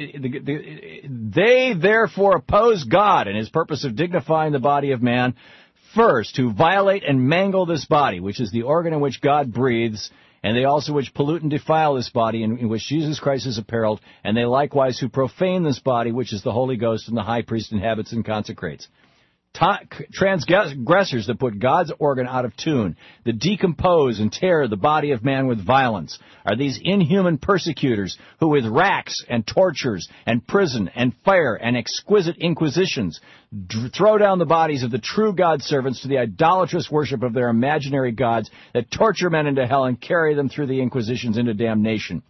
They therefore oppose God and his purpose of dignifying the body of man, first, who violate and mangle this body, which is the organ in which God breathes, and they also which pollute and defile this body in which Jesus Christ is apparelled, and they likewise who profane this body, which is the Holy Ghost and the high priest inhabits and consecrates. Transgressors that put God's organ out of tune, that decompose and tear the body of man with violence, are these inhuman persecutors who with racks and tortures and prison and fire and exquisite inquisitions throw down the bodies of the true God's servants to the idolatrous worship of their imaginary gods, that torture men into hell and carry them through the inquisitions into damnation.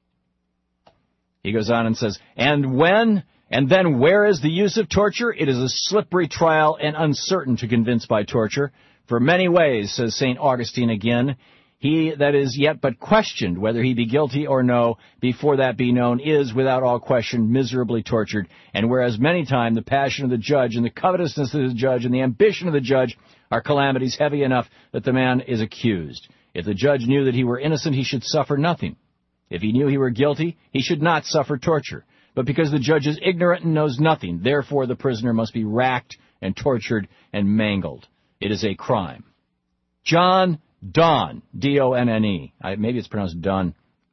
He goes on and says, And then where is the use of torture? It is a slippery trial and uncertain to convince by torture. For many ways, says St. Augustine again, he that is yet but questioned whether he be guilty or no, before that be known, is without all question miserably tortured. And whereas many times the passion of the judge and the covetousness of the judge and the ambition of the judge are calamities heavy enough that the man is accused. If the judge knew that he were innocent, he should suffer nothing. If he knew he were guilty, he should not suffer torture. But because the judge is ignorant and knows nothing, therefore the prisoner must be racked and tortured and mangled. It is a crime. John Donne, D-O-N-N-E. Maybe it's pronounced Dunn.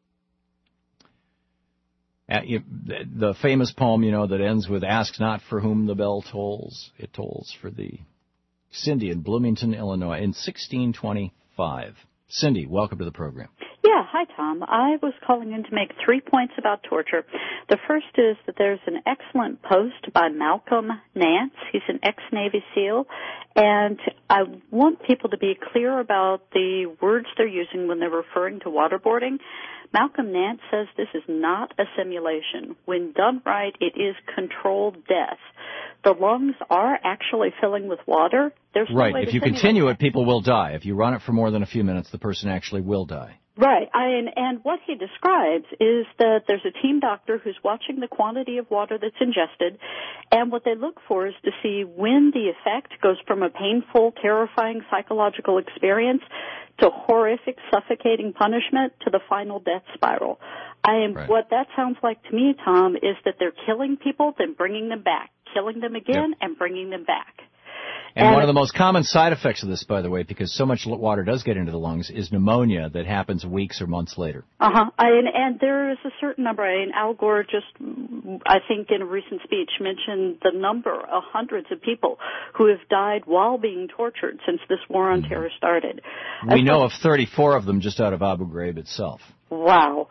The famous poem, you know, that ends with, ask not for whom the bell tolls, it tolls for thee. Cindy in Bloomington, Illinois, in 1625. Cindy, welcome to the program. Yeah, hi, Tom. I was calling in to make 3 points about torture. The first is that there's an excellent post by Malcolm Nance. He's an ex-Navy SEAL, and I want people to be clear about the words they're using when they're referring to waterboarding. Malcolm Nance says this is not a simulation. When done right, it is controlled death. The lungs are actually filling with water. There's no way right. to If you simulate continue that. it, people will die. If you run it for more than a few minutes, the person actually will die. Right. And what he describes is that there's a team doctor who's watching the quantity of water that's ingested, and what they look for is to see when the effect goes from a painful, terrifying psychological experience to horrific, suffocating punishment to the final death spiral. Right. What that sounds like to me, Tom, is that they're killing people, then bringing them back, killing them again, and bringing them back. And one of the most common side effects of this, by the way, because so much water does get into the lungs, is pneumonia that happens weeks or months later. And there is a certain number. Al Gore just, I think in a recent speech, mentioned the number of hundreds of people who have died while being tortured since this war on terror started. We know of 34 of them just out of Abu Ghraib itself. Wow.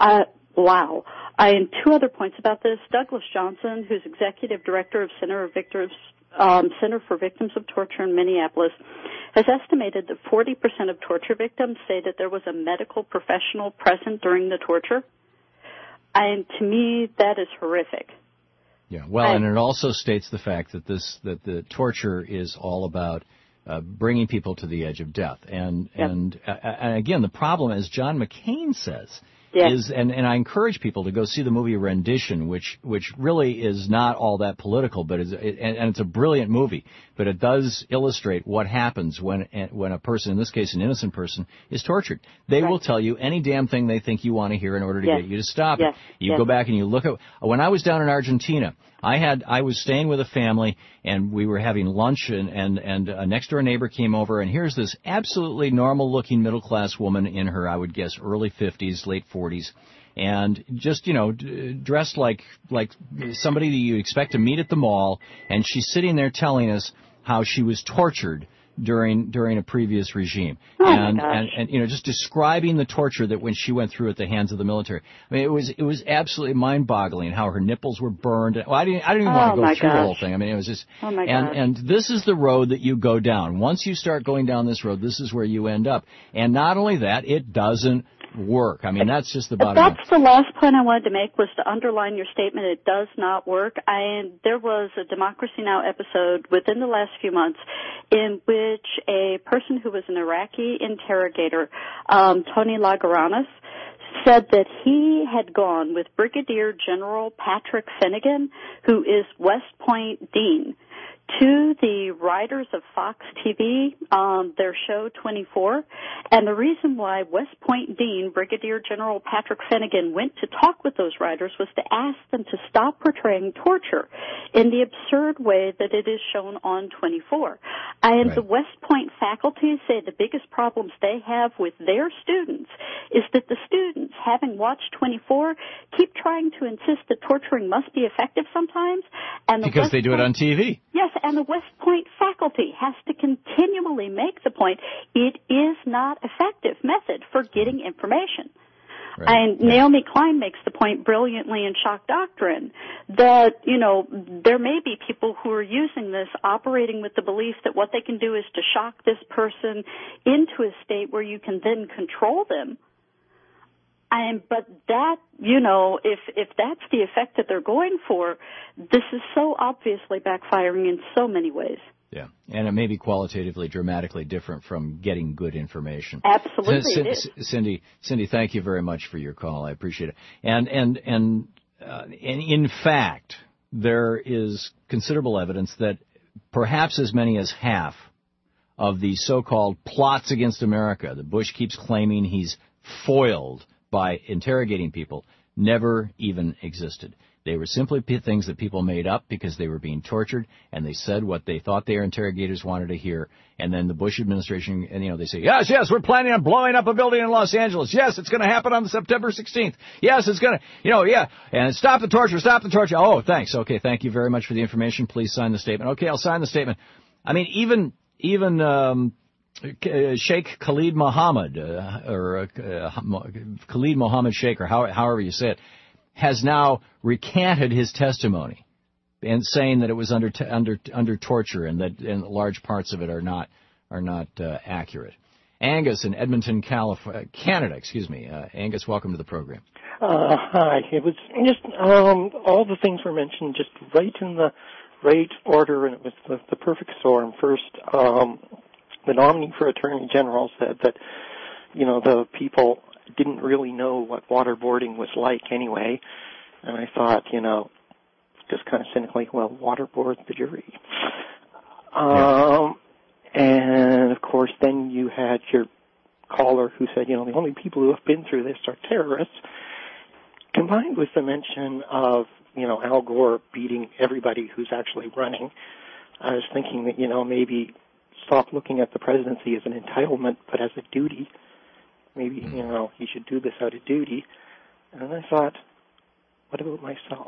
And 2 other points about this. Douglas Johnson, who's executive director of Center for Victims of Torture in Minneapolis, has estimated that 40% of torture victims say that there was a medical professional present during the torture. And to me, that is horrific. Yeah, well, and it also states the fact that the torture is all about bringing people to the edge of death. And again, the problem, as John McCain says, is, and I encourage people to go see the movie Rendition, which really is not all that political, but and it's a brilliant movie, but it does illustrate what happens when a person, in this case an innocent person, is tortured. They will tell you any damn thing they think you want to hear in order to get you to stop it. You go back and you look at, when I was down in Argentina, I was staying with a family, and we were having lunch, and a next door neighbor came over, and here's this absolutely normal looking middle class woman in her, I would guess, early 50s, late 40s, and just, dressed like somebody that you expect to meet at the mall, and she's sitting there telling us how she was tortured during a previous regime, and just describing the torture that when she went through at the hands of the military. I mean, it was absolutely mind-boggling how her nipples were burned. Well, I didn't even want to go through the whole thing. I mean, it was just and this is the road that you go down. Once you start going down this road, this is where you end up. And not only that, it doesn't work. I mean, that's just the bottom line. That's the last point I wanted to make, was to underline your statement. It does not work. There was a Democracy Now! Episode within the last few months in which a person who was an Iraqi interrogator, Tony Lagaranis, said that he had gone with Brigadier General Patrick Finnegan, who is West Point Dean, to the writers of Fox TV, their show 24, and the reason why West Point Dean, Brigadier General Patrick Finnegan, went to talk with those writers was to ask them to stop portraying torture in the absurd way that it is shown on 24. And the West Point faculty say the biggest problems they have with their students is that the students, having watched 24, keep trying to insist that torturing must be effective sometimes. And because they do it on TV. Yes, and the West Point faculty has to continually make the point it is not effective method for getting information. And Naomi Klein makes the point brilliantly in Shock Doctrine that, there may be people who are using this operating with the belief that what they can do is to shock this person into a state where you can then control them. But that, if that's the effect that they're going for, this is so obviously backfiring in so many ways. Yeah, and it may be qualitatively, dramatically different from getting good information. Absolutely, it is. Cindy, thank you very much for your call. I appreciate it. And in fact, there is considerable evidence that perhaps as many as half of the so-called plots against America that Bush keeps claiming he's foiled by interrogating people never even existed. They were simply things that people made up because they were being tortured, and they said what they thought their interrogators wanted to hear. And then the Bush administration, they say, yes, we're planning on blowing up a building in Los Angeles. Yes, it's going to happen on September 16th. Yes, it's going to, and stop the torture. Oh, thanks. Okay, thank you very much for the information. Please sign the statement. Okay, I'll sign the statement. I mean, even Sheikh Khalid Mohammed, Khalid Mohammed Sheikh, or however you say it, has now recanted his testimony and saying that it was under torture and that large parts of it are not accurate. Angus in Edmonton, Canada. Angus, welcome to the program. Hi. It was just all the things were mentioned just right in the right order, and it was the perfect storm. First, the nominee for Attorney General said that, the people didn't really know what waterboarding was like anyway. And I thought, just kind of cynically, well, waterboard the jury. And, of course, then you had your caller who said, the only people who have been through this are terrorists, combined with the mention of, Al Gore beating everybody who's actually running. I was thinking that, maybe stop looking at the presidency as an entitlement, but as a duty. Maybe, he should do this out of duty. And I thought, what about myself?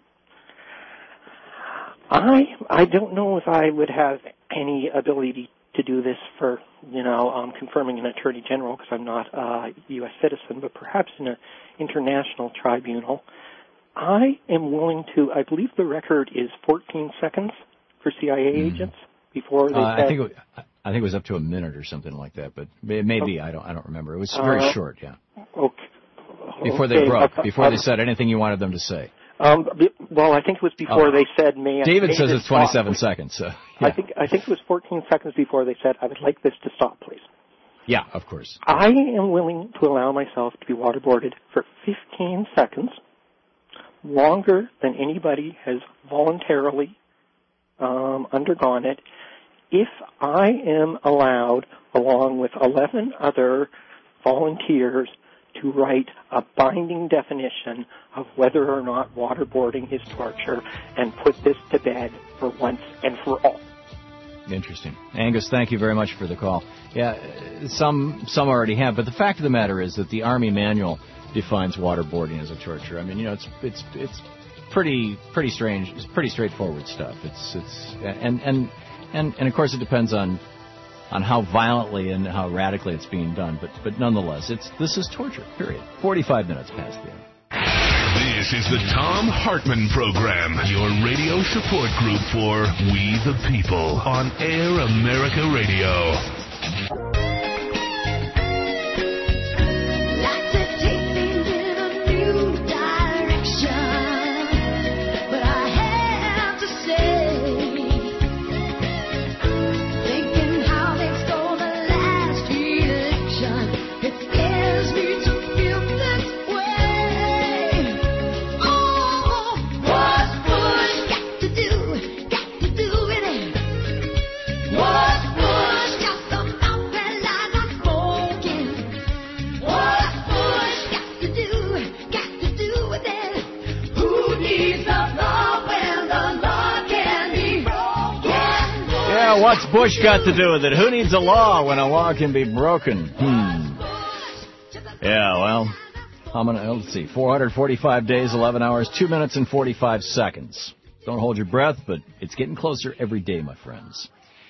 I don't know if I would have any ability to do this for, confirming an attorney general because I'm not a U.S. citizen, but perhaps in an international tribunal. I am willing to, I believe the record is 14 seconds for CIA agents before they said... I think it was up to a minute or something like that, but maybe I don't remember. It was very short, yeah. Okay. Before they broke, before they said anything you wanted them to say. Well, I think it was before they said, "May." David says it's 27 seconds. So yeah. I think it was 14 seconds before they said, "I would like this to stop, please." Yeah, of course. I am willing to allow myself to be waterboarded for 15 seconds, longer than anybody has voluntarily undergone it, if I am allowed, along with 11 other volunteers, to write a binding definition of whether or not waterboarding is torture and put this to bed for once and for all. Interesting. Angus, thank you very much for the call. Yeah, some already have, but the fact of the matter is that the Army manual defines waterboarding as a torture. I mean, you know, it's pretty strange. It's pretty straightforward stuff. And of course it depends on how violently and how radically it's being done, but nonetheless, this is torture. Period. 45 minutes past the hour. This is the Thom Hartmann Program, your radio support group for We the People on Air America Radio. What's Bush got to do with it? Who needs a law when a law can be broken? Yeah, well, let's see. 445 days, 11 hours, 2 minutes and 45 seconds. Don't hold your breath, but it's getting closer every day, my friends.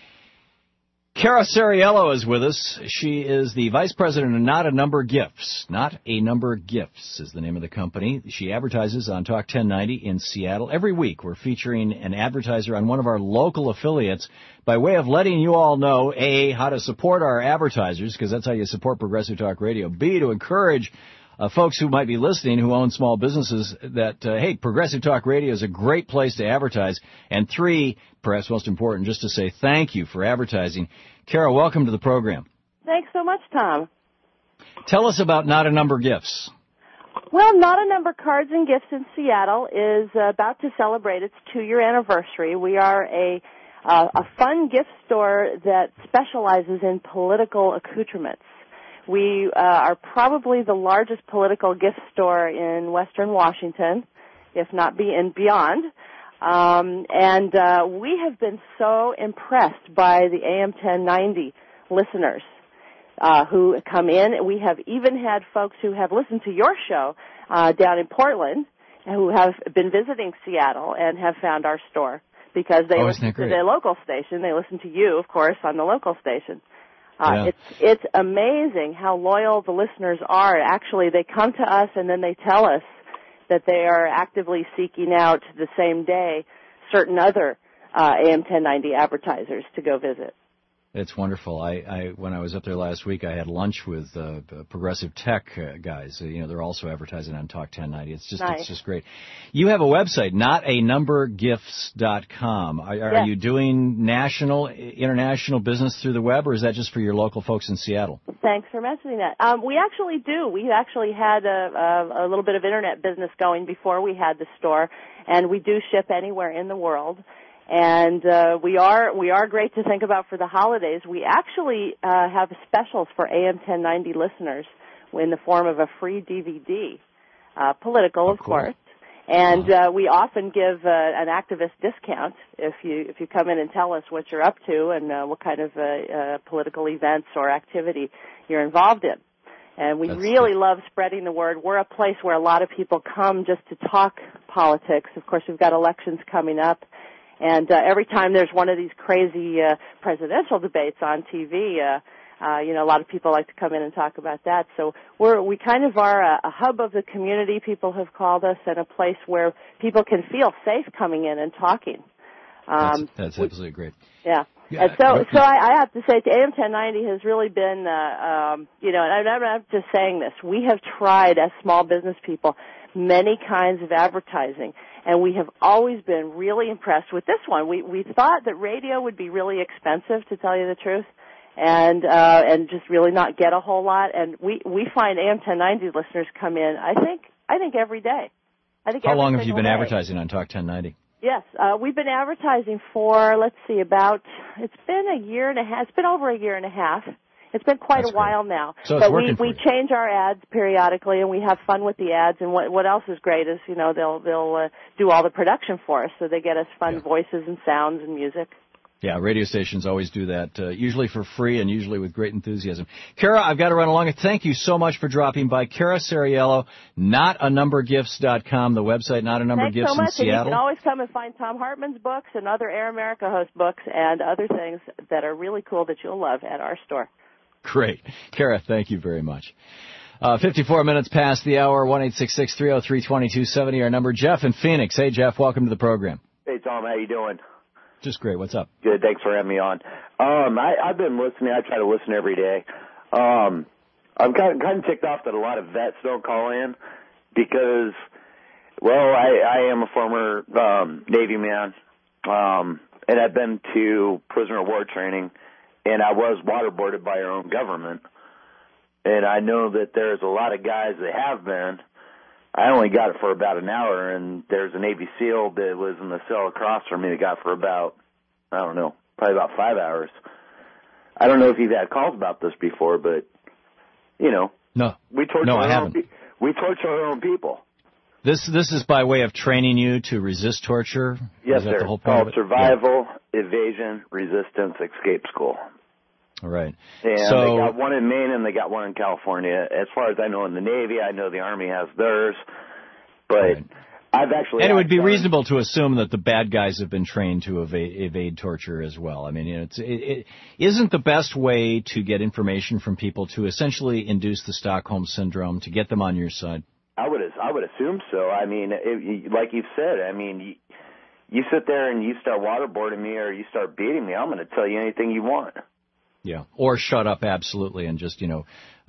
Cara Ceriello is with us. She is the vice president of Not a Number Gifts. Not a Number Gifts is the name of the company. She advertises on Talk 1090 in Seattle. Every week we're featuring an advertiser on one of our local affiliates by way of letting you all know, A, how to support our advertisers, because that's how you support Progressive Talk Radio. B, to encourage folks who might be listening who own small businesses that, hey, Progressive Talk Radio is a great place to advertise. And 3, perhaps most important, just to say thank you for advertising. Cara, welcome to the program. Thanks so much, Tom. Tell us about Not a Number Gifts. Well, Not a Number Cards and Gifts in Seattle is about to celebrate its 2-year anniversary. We are a fun gift store that specializes in political accoutrements. We are probably the largest political gift store in Western Washington, if not beyond. And we have been so impressed by the AM 1090 listeners who come in. We have even had folks who have listened to your show down in Portland who have been visiting Seattle and have found our store because they listen to their local station. They listen to you, of course, on the local station. Yeah. It's amazing how loyal the listeners are. Actually, they come to us and then they tell us that they are actively seeking out the same day certain other AM 1090 advertisers to go visit. It's wonderful. When I was up there last week, I had lunch with Progressive Tech guys. You know, they're also advertising on Talk 1090. It's just nice. It's just great. You have a website, notanumbergifts.com. Are you doing international business through the web, or is that just for your local folks in Seattle? Thanks for mentioning that. We actually do. We actually had a little bit of internet business going before we had the store, and we do ship anywhere in the world. And we are great to think about for the holidays. We actually have specials for AM 1090 listeners in the form of a free DVD, political, of course. And we often give an activist discount if you come in and tell us what you're up to and what kind of political events or activity you're involved in. And we really love spreading the word. We're a place where a lot of people come just to talk politics. Of course, we've got elections coming up. And every time there's one of these crazy presidential debates on TV, a lot of people like to come in and talk about that. So we kind of are a hub of the community, people have called us, and a place where people can feel safe coming in and talking. That's absolutely great. Yeah. And so I have to say, AM 1090 has really been, and I'm not just saying this. We have tried, as small business people, many kinds of advertising, and we have always been really impressed with this one. We thought that radio would be really expensive, to tell you the truth, and just really not get a whole lot. And we find AM 1090 listeners come in, I think every day. How long have you been advertising on Talk 1090? Yes, we've been advertising for, it's been a year and a half. It's been over a year and a half. It's been quite a while now. So it's but working we change our ads periodically, and we have fun with the ads. And what else is great is, they'll do all the production for us, so they get us fun voices and sounds and music. Yeah, radio stations always do that, usually for free and usually with great enthusiasm. Kara, I've got to run along. And thank you so much for dropping by. Kara Sariello, notanumbergifts.com, the website, Not a Number Gifts in Seattle. Thanks so much, and you can always come and find Tom Hartman's books and other Air America host books and other things that are really cool that you'll love at our store. Great. Kara, thank you very much. 54 minutes past the hour, 1-866-303-2270, our number. Jeff in Phoenix. Hey, Jeff, welcome to the program. Hey, Tom, how you doing? Just great. What's up? Good. Thanks for having me on. I've been listening. I try to listen every day. I'm kind of ticked off that a lot of vets don't call in because, I am a former Navy man, and I've been to prisoner of war training, and I was waterboarded by our own government. And I know that there's a lot of guys that have been. I only got it for about an hour, and there's a Navy SEAL that was in the cell across from me that got for about, probably about 5 hours. I don't know if you've had calls about this before, but, No. We torture I haven't. We torture our own people. This is by way of training you to resist torture? Yes, is that sir. The whole It's called point Survival, Evasion, Resistance, Escape School. All right. And so, they got one in Maine and they got one in California. As far as I know in the Navy, I know the Army has theirs. But I've actually... And it would be reasonable to assume that the bad guys have been trained to evade torture as well. I mean, it isn't the best way to get information from people to essentially induce the Stockholm Syndrome, to get them on your side? I would assume so. I mean, like you've said, you sit there and you start waterboarding me or you start beating me, I'm going to tell you anything you want. Yeah, or shut up absolutely and just one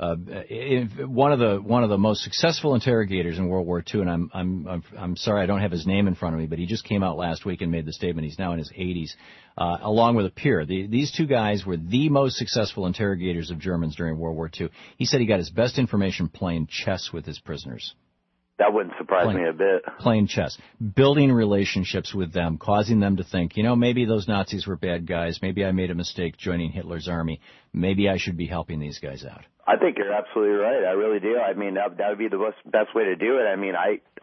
of the most successful interrogators in World War II, and I'm sorry I don't have his name in front of me, but he just came out last week and made the statement. He's now in his 80s, along with a peer. These two guys were the most successful interrogators of Germans during World War II. He said he got his best information playing chess with his prisoners. That wouldn't surprise me a bit. Playing chess, building relationships with them, causing them to think, maybe those Nazis were bad guys. Maybe I made a mistake joining Hitler's army. Maybe I should be helping these guys out. I think you're absolutely right. I really do. I mean, that would be the best way to do it. I mean,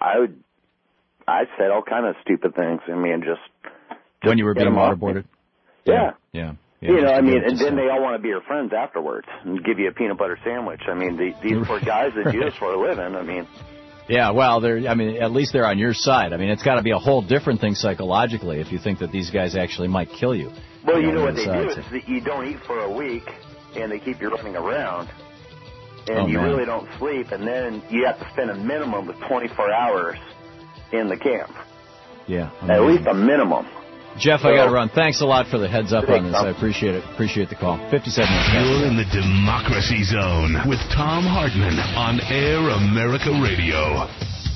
I said all kind of stupid things. I mean, just when you were being waterboarded. Yeah. Yeah. And then they all want to be your friends afterwards and give you a peanut butter sandwich. I mean, these poor guys that do this for a living. I mean. Yeah, well, at least they're on your side. I mean, it's got to be a whole different thing psychologically if you think that these guys actually might kill you. Well, you know what they do is that you don't eat for a week, and they keep you running around, and you really don't sleep, and then you have to spend a minimum of 24 hours in the camp. Yeah. At least a minimum. Jeff, I got to run. Thanks a lot for the heads up on this. I appreciate it. Appreciate the call. 57 minutes. You're in the Democracy Zone with Tom Hartman on Air America Radio.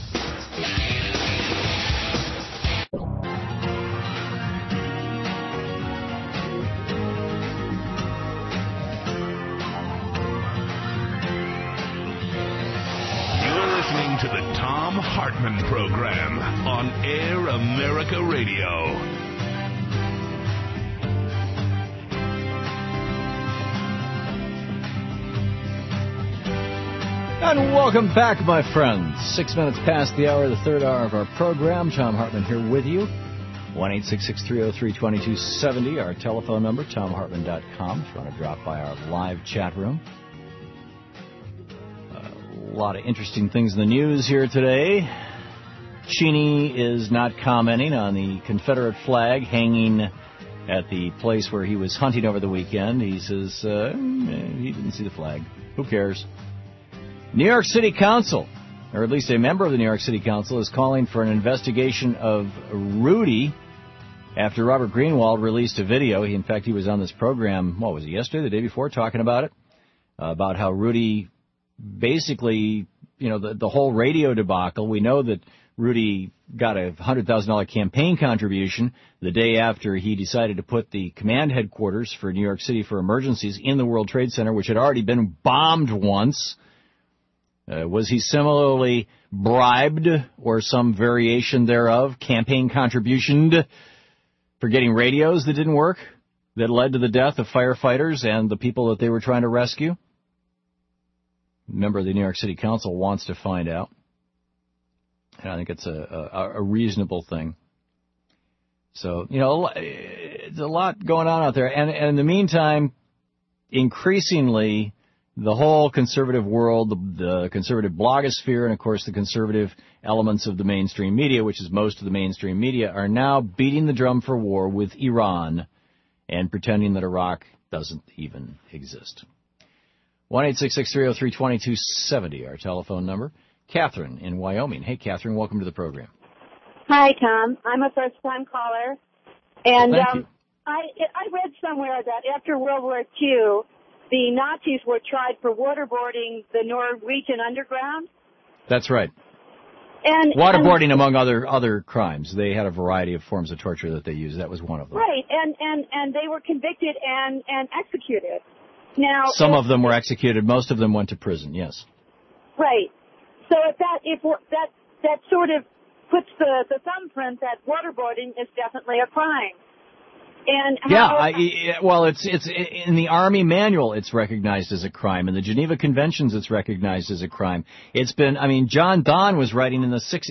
You're listening to the Tom Hartman Program on Air America Radio. And welcome back, my friends. 6 minutes past the hour, the third hour of our program. Tom Hartman here with you. 1-866-303-2270, our telephone number, tomhartman.com, if you want to drop by our live chat room. A lot of interesting things in the news here today. Cheney is not commenting on the Confederate flag hanging at the place where he was hunting over the weekend. He says he didn't see the flag. Who cares? New York City Council, or at least a member of the New York City Council, is calling for an investigation of Rudy after Robert Greenwald released a video. In fact, he was on this program, what was it, yesterday, the day before, talking about it, about how Rudy basically, the whole radio debacle. We know that Rudy got a $100,000 campaign contribution the day after he decided to put the command headquarters for New York City for emergencies in the World Trade Center, which had already been bombed once. Was he similarly bribed or some variation thereof, campaign contributioned, for getting radios that didn't work, that led to the death of firefighters and the people that they were trying to rescue? A member of the New York City Council wants to find out. And I think it's a reasonable thing. So, it's a lot going on out there. And in the meantime, increasingly, the whole conservative world, the conservative blogosphere, and, of course, the conservative elements of the mainstream media, which is most of the mainstream media, are now beating the drum for war with Iran and pretending that Iraq doesn't even exist. 1-866-303-2270, our telephone number. Catherine in Wyoming. Hey, Catherine, welcome to the program. Hi, Tom. I'm a first-time caller. And Thank you. I read somewhere that after World War II, the Nazis were tried for waterboarding the Norwegian underground. That's right. And Waterboarding, among other crimes. They had a variety of forms of torture that they used. That was one of them. Right, and they were convicted and executed. Now, Some of them were executed. Most of them went to prison, yes. Right. So if that sort of puts the thumbprint that waterboarding is definitely a crime. And it's in the Army manual. It's recognized as a crime. In the Geneva Conventions, it's recognized as a crime. It's been. John Donne was writing in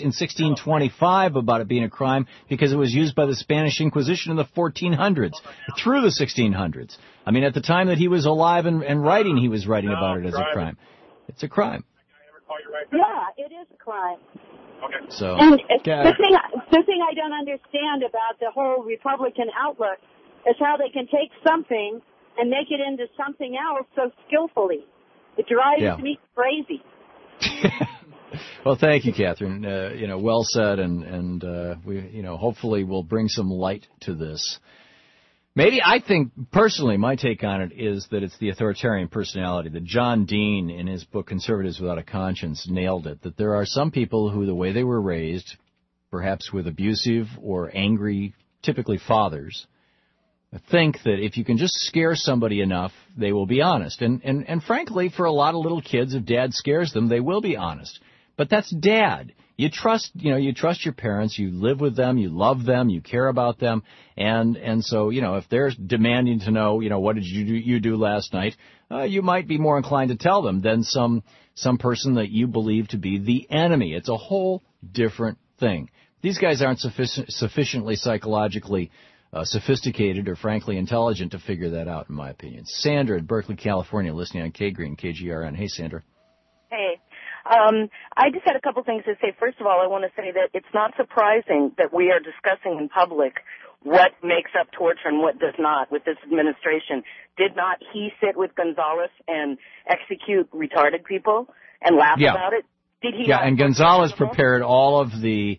1625 about it being a crime because it was used by the Spanish Inquisition in the 1400s through the 1600s. At the time that he was alive and writing, he was writing about it as a crime. It's a crime. Yeah, it is a crime. Okay. So, and the thing I don't understand about the whole Republican outlook is how they can take something and make it into something else so skillfully. It drives me crazy. Well, thank you, Catherine. Well said, and we, hopefully we'll bring some light to this. Maybe, I think, personally, my take on it is that it's the authoritarian personality. That John Dean, in his book Conservatives Without a Conscience, nailed it. That there are some people who, the way they were raised, perhaps with abusive or angry, typically fathers, think that if you can just scare somebody enough, they will be honest. And frankly, for a lot of little kids, if Dad scares them, they will be honest. But that's Dad. You trust your parents, you live with them, you love them, you care about them, and so, if they're demanding to know, what did you do last night, you might be more inclined to tell them than some person that you believe to be the enemy. It's a whole different thing. These guys aren't sufficiently psychologically sophisticated or frankly intelligent to figure that out, in my opinion. Sandra in Berkeley, California, listening on K-Green, KGRN. Hey, Sandra. Hey. I just had a couple things to say. First of all, I want to say that it's not surprising that we are discussing in public what makes up torture and what does not with this administration. Did not he sit with Gonzalez and execute retarded people and laugh about it? Did he? Yeah, and Gonzalez prepared all of the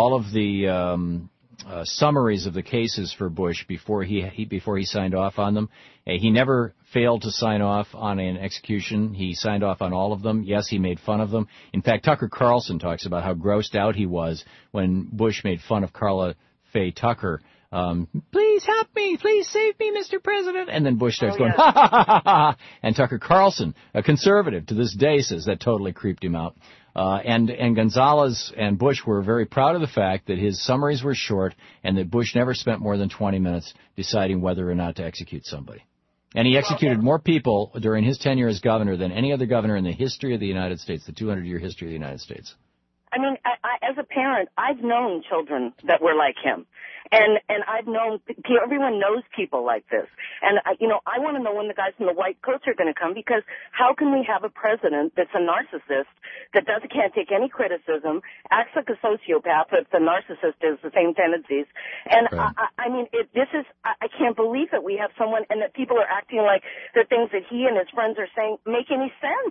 summaries of the cases for Bush before he signed off on them. He never failed to sign off on an execution. He signed off on all of them. Yes, he made fun of them. In fact, Tucker Carlson talks about how grossed out he was when Bush made fun of Carla Faye Tucker. Please help me. Please save me, Mr. President. And then Bush starts going, ha, ha, ha, ha, ha. And Tucker Carlson, a conservative to this day, says that totally creeped him out. And Gonzalez and Bush were very proud of the fact that his summaries were short and that Bush never spent more than 20 minutes deciding whether or not to execute somebody. And he executed more people during his tenure as governor than any other governor in the history of the United States, the 200-year history of the United States. I mean, I, as a parent, I've known children that were like him. And I've known, everyone knows people like this. And, I want to know when the guys in the white coats are going to come, because how can we have a president that's a narcissist, that can't take any criticism, acts like a sociopath, but the narcissist is the same tendencies. And right. I can't believe that we have someone and that people are acting like the things that he and his friends are saying make any sense.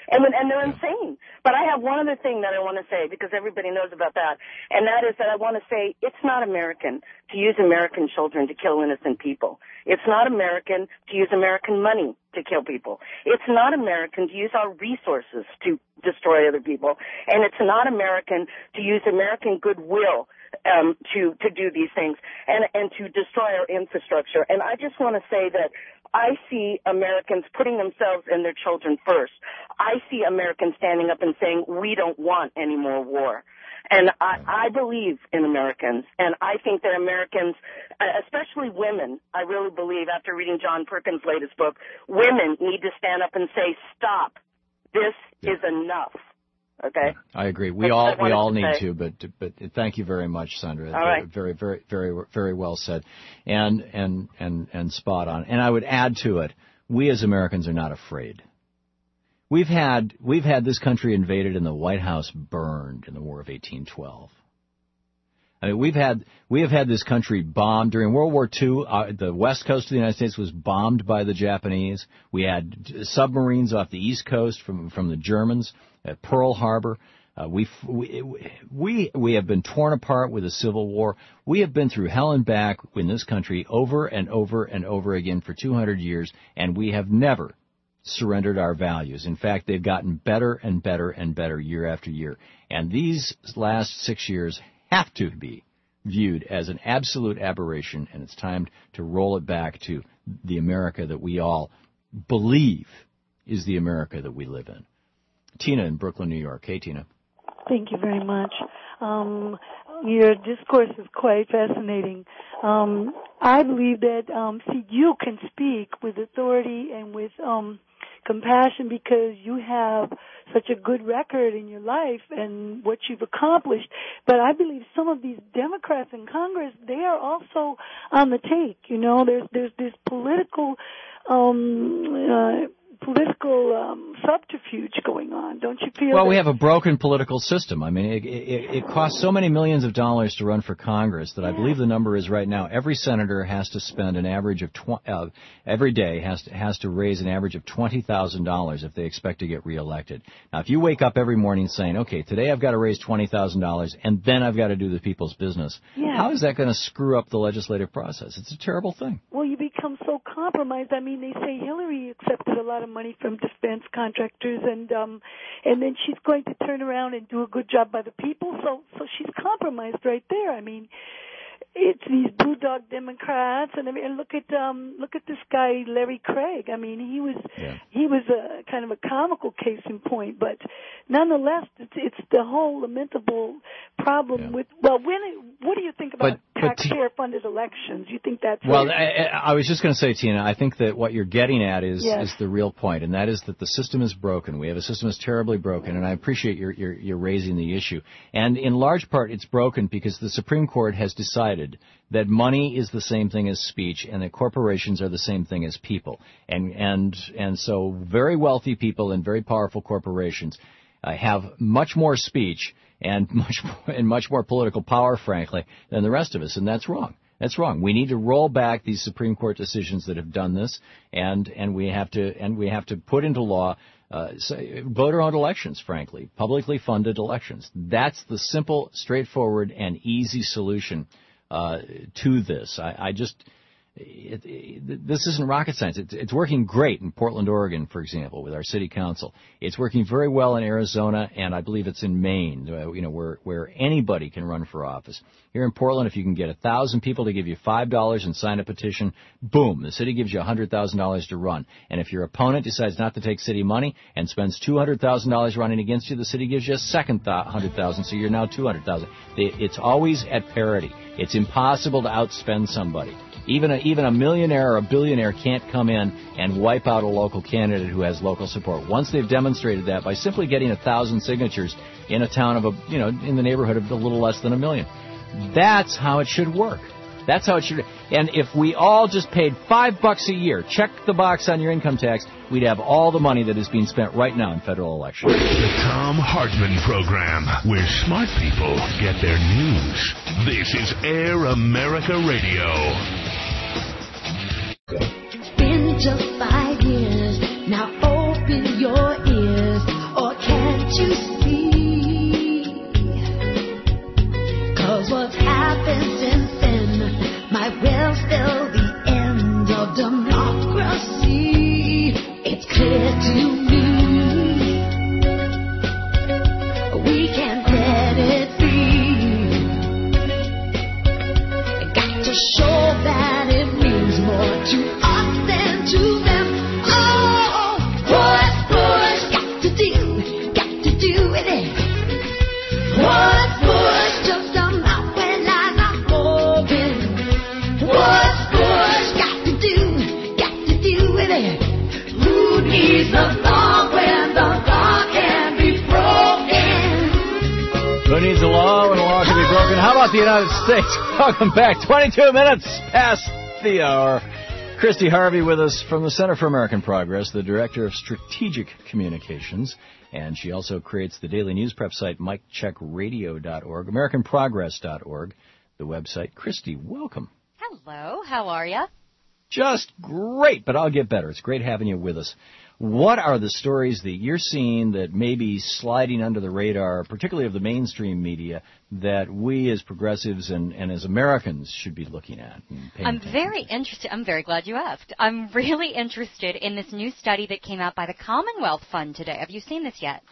And they're insane. But I have one other thing that I want to say, because everybody knows about that, and that is that I want to say it's not American to use American children to kill innocent people. It's not American to use American money to kill people. It's not American to use our resources to destroy other people. And it's not American to use American goodwill to do these things and to destroy our infrastructure. And I just want to say that I see Americans putting themselves and their children first. I see Americans standing up and saying, we don't want any more war. And I believe in Americans, and I think that Americans, especially women, I really believe, after reading John Perkins' latest book, women need to stand up and say, stop. This is enough. Okay? I agree. We all need to, but thank you very much, Sandra. All right. Very well said, and spot on. And I would add to it, we as Americans are not afraid. We've had this country invaded and the White House burned in the War of 1812. I mean, we have had this country bombed during World War II. The west coast of the United States was bombed by the Japanese. We had submarines off the east coast from the Germans at Pearl Harbor. We have been torn apart with a civil war. We have been through hell and back in this country over and over and over again for 200 years, and we have never surrendered our values. In fact, they've gotten better and better and better year after year. And these last 6 years have to be viewed as an absolute aberration, and it's time to roll it back to the America that we all believe is the America that we live in. Tina in Brooklyn, New York. Hey, Tina. Thank you very much. Your discourse is quite fascinating. I believe that, you can speak with authority and with compassion because you have such a good record in your life and what you've accomplished. But I believe some of these Democrats in Congress, they are also on the take. You know, there's this political subterfuge going on. Don't you feel? Well, we have a broken political system. I mean, it costs so many millions of dollars to run for Congress that I believe the number is right now every senator has to spend an average of every day has to raise an average of $20,000 if they expect to get reelected. Now, if you wake up every morning saying, okay, today I've got to raise $20,000 and then I've got to do the people's business, how is that going to screw up the legislative process? It's a terrible thing. Well, you become so compromised. I mean, they say Hillary accepted a lot of money from defense contractors, and then she's going to turn around and do a good job by the people. So she's compromised right there. I mean, it's these blue dog Democrats, and look at this guy Larry Craig. I mean, he was a kind of a comical case in point, but nonetheless, it's the whole lamentable problem with. Well, what do you think about taxpayer-funded elections? You think that's I was just going to say, Tina, I think that what you're getting at is the real point, and that is that the system is broken. We have a system that's terribly broken, and I appreciate you're raising the issue. And in large part, it's broken because the Supreme Court has decided that money is the same thing as speech and that corporations are the same thing as people. And so very wealthy people and very powerful corporations have much more speech and much more political power, frankly, than the rest of us, and that's wrong. That's wrong. We need to roll back these Supreme Court decisions that have done this, and we have to put into law voter-owned elections, frankly, publicly funded elections. That's the simple, straightforward, and easy solution to this. This isn't rocket science. It's working great in Portland, Oregon, for example, with our city council. It's working very well in Arizona, and I believe it's in Maine, where anybody can run for office. Here in Portland, if you can get 1,000 people to give you $5 and sign a petition, boom, the city gives you $100,000 to run. And if your opponent decides not to take city money and spends $200,000 running against you, the city gives you a second $100,000, so you're now $200,000. It's always at parity. It's impossible to outspend somebody. Even a millionaire or a billionaire can't come in and wipe out a local candidate who has local support. Once they've demonstrated that by simply getting 1,000 signatures in a town of in the neighborhood of a little less than 1 million. That's how it should work. That's how it should. And if we all just paid $5 a year, check the box on your income tax, we'd have all the money that is being spent right now in federal elections. The Thom Hartmann Program, where smart people get their news. This is Air America Radio. It's been just 5 years. Now open your ears. do with it? What's Bush? Just a mouth when lies are open. What's Bush got to do with it? Who needs the law when the law can be broken? Who needs a law when the law can be broken? How about the United States? Welcome back. 22 minutes past the hour. Christy Harvey with us from the Center for American Progress, the Director of Strategic Communications, and she also creates the daily news prep site MikeCheckRadio.org, AmericanProgress.org, the website. Christy, welcome. Hello, how are you? Just great, but I'll get better. It's great having you with us. What are the stories that you're seeing that may be sliding under the radar, particularly of the mainstream media, that we as progressives and as Americans should be looking at? I'm very interested. I'm very glad you asked. I'm really interested in this new study that came out by the Commonwealth Fund today. Have you seen this yet?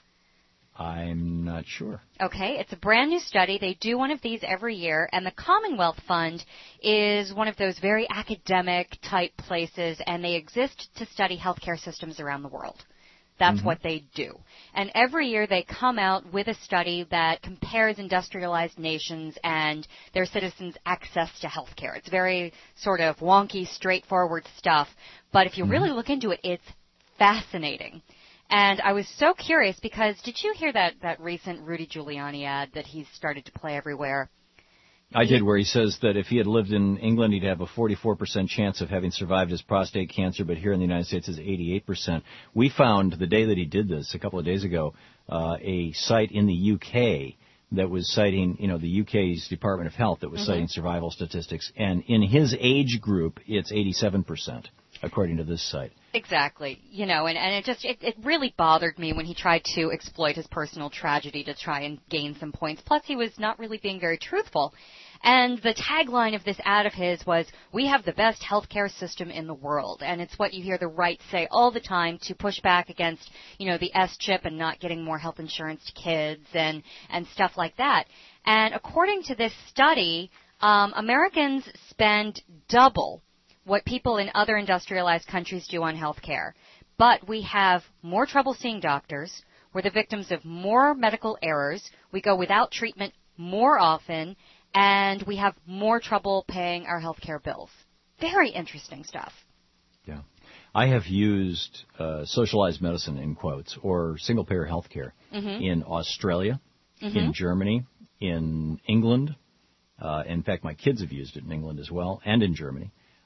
I'm not sure. Okay, it's a brand new study. They do one of these every year, and the Commonwealth Fund is one of those very academic type places, and they exist to study healthcare systems around the world. That's what they do. And every year they come out with a study that compares industrialized nations and their citizens' access to healthcare. It's very sort of wonky, straightforward stuff, but if you really look into it, it's fascinating. And I was so curious because did you hear that recent Rudy Giuliani ad that he's started to play everywhere? I did, where he says that if he had lived in England, he'd have a 44% chance of having survived his prostate cancer, but here in the United States it's 88%. We found the day that he did this, a couple of days ago, a site in the UK that was citing, the UK's Department of Health that was citing survival statistics, and in his age group, it's 87%, according to this site. Exactly. And it really bothered me when he tried to exploit his personal tragedy to try and gain some points. Plus, he was not really being very truthful. And the tagline of this ad of his was, "We have the best healthcare system in the world." And it's what you hear the right say all the time to push back against, the S-chip and not getting more health insurance to kids and stuff like that. And according to this study, Americans spend double what people in other industrialized countries do on health care. But we have more trouble seeing doctors. We're the victims of more medical errors. We go without treatment more often. And we have more trouble paying our health care bills. Very interesting stuff. Yeah. I have used socialized medicine, in quotes, or single-payer health care in Australia, in Germany, in England. In fact, my kids have used it in England as well, and in Germany.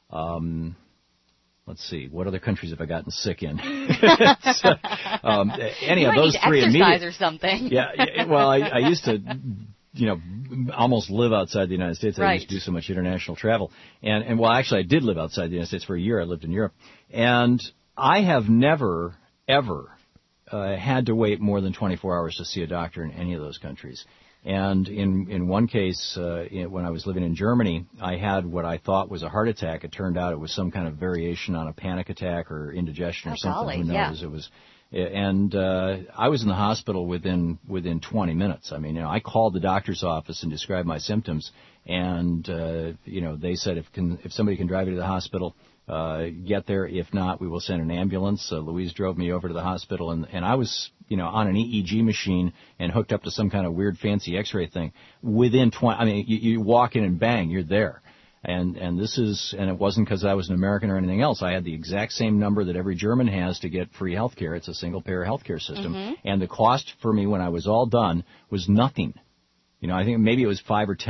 Let's see, what other countries have I gotten sick in? Any of those three immediately. Exercise or something. Yeah. Well, I used to, almost live outside the United States. I used to do so much international travel. And well, actually, I did live outside the United States for a year. I lived in Europe. And I have never, ever had to wait more than 24 hours to see a doctor in any of those countries. And in one case, when I was living in Germany, I had what I thought was a heart attack. It turned out it was some kind of variation on a panic attack or indigestion or something. Golly, Who knows? Yeah. It was, and I was in the hospital within 20 minutes. I mean, I called the doctor's office and described my symptoms, and they said if somebody can drive you to the hospital, get there. If not, we will send an ambulance. Louise drove me over to the hospital, and I was, on an EEG machine and hooked up to some kind of weird fancy X-ray thing. Within 20, I mean, you walk in and bang, you're there. And it wasn't because I was an American or anything else. I had the exact same number that every German has to get free health care. It's a single-payer health care system. And the cost for me when I was all done was nothing. I think maybe it was $5 or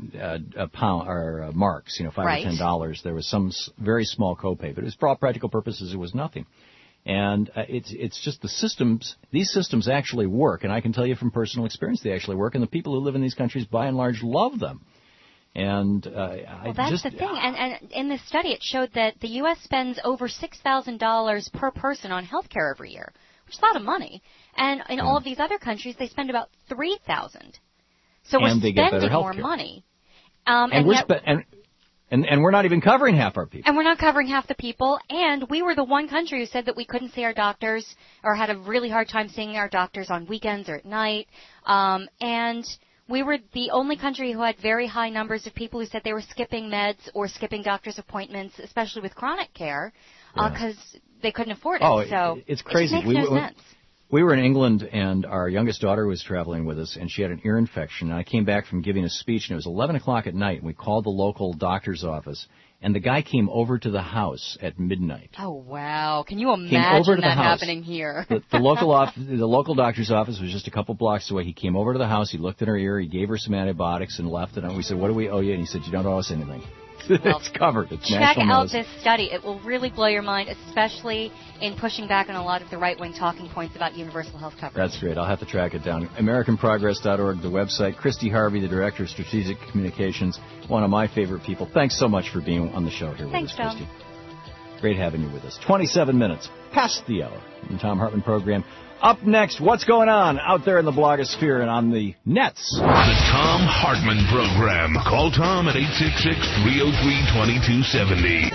$10 marks, $5 or $10. There was some very small copay, but it was for all practical purposes, it was nothing. And it's just the systems. These systems actually work, and I can tell you from personal experience they actually work. And the people who live in these countries, by and large, love them. And that's the thing. And in this study, it showed that the U.S. spends over $6,000 per person on health care every year, which is a lot of money. And in all of these other countries, they spend about $3,000. So we're spending more money. And we're not even covering half our people. And we're not covering half the people. And we were the one country who said that we couldn't see our doctors or had a really hard time seeing our doctors on weekends or at night. And we were the only country who had very high numbers of people who said they were skipping meds or skipping doctor's appointments, especially with chronic care, because they couldn't afford it. Oh, so it's crazy. It makes no sense. We were in England, and our youngest daughter was traveling with us, and she had an ear infection. And I came back from giving a speech, and it was 11 o'clock at night, and we called the local doctor's office, and the guy came over to the house at midnight. Oh, wow. Can you imagine that happening here? The local doctor's office was just a couple blocks away. He came over to the house, he looked at her ear, he gave her some antibiotics, and left it. And we said, what do we owe you? And he said, you don't owe us anything. Well, it's covered. It's check national out medicine. this study. It will really blow your mind, especially in pushing back on a lot of the right-wing talking points about universal health coverage. That's great. I'll have to track it down. AmericanProgress.org, the website. Christy Harvey, the Director of Strategic Communications, one of my favorite people. Thanks so much for being on the show here with us, Christy. Great having you with us. 27 minutes past the hour in the Thom Hartmann program. Up next, what's going on out there in the blogosphere and on the nets? The Thom Hartmann Program. Call Tom at 866-303-2270.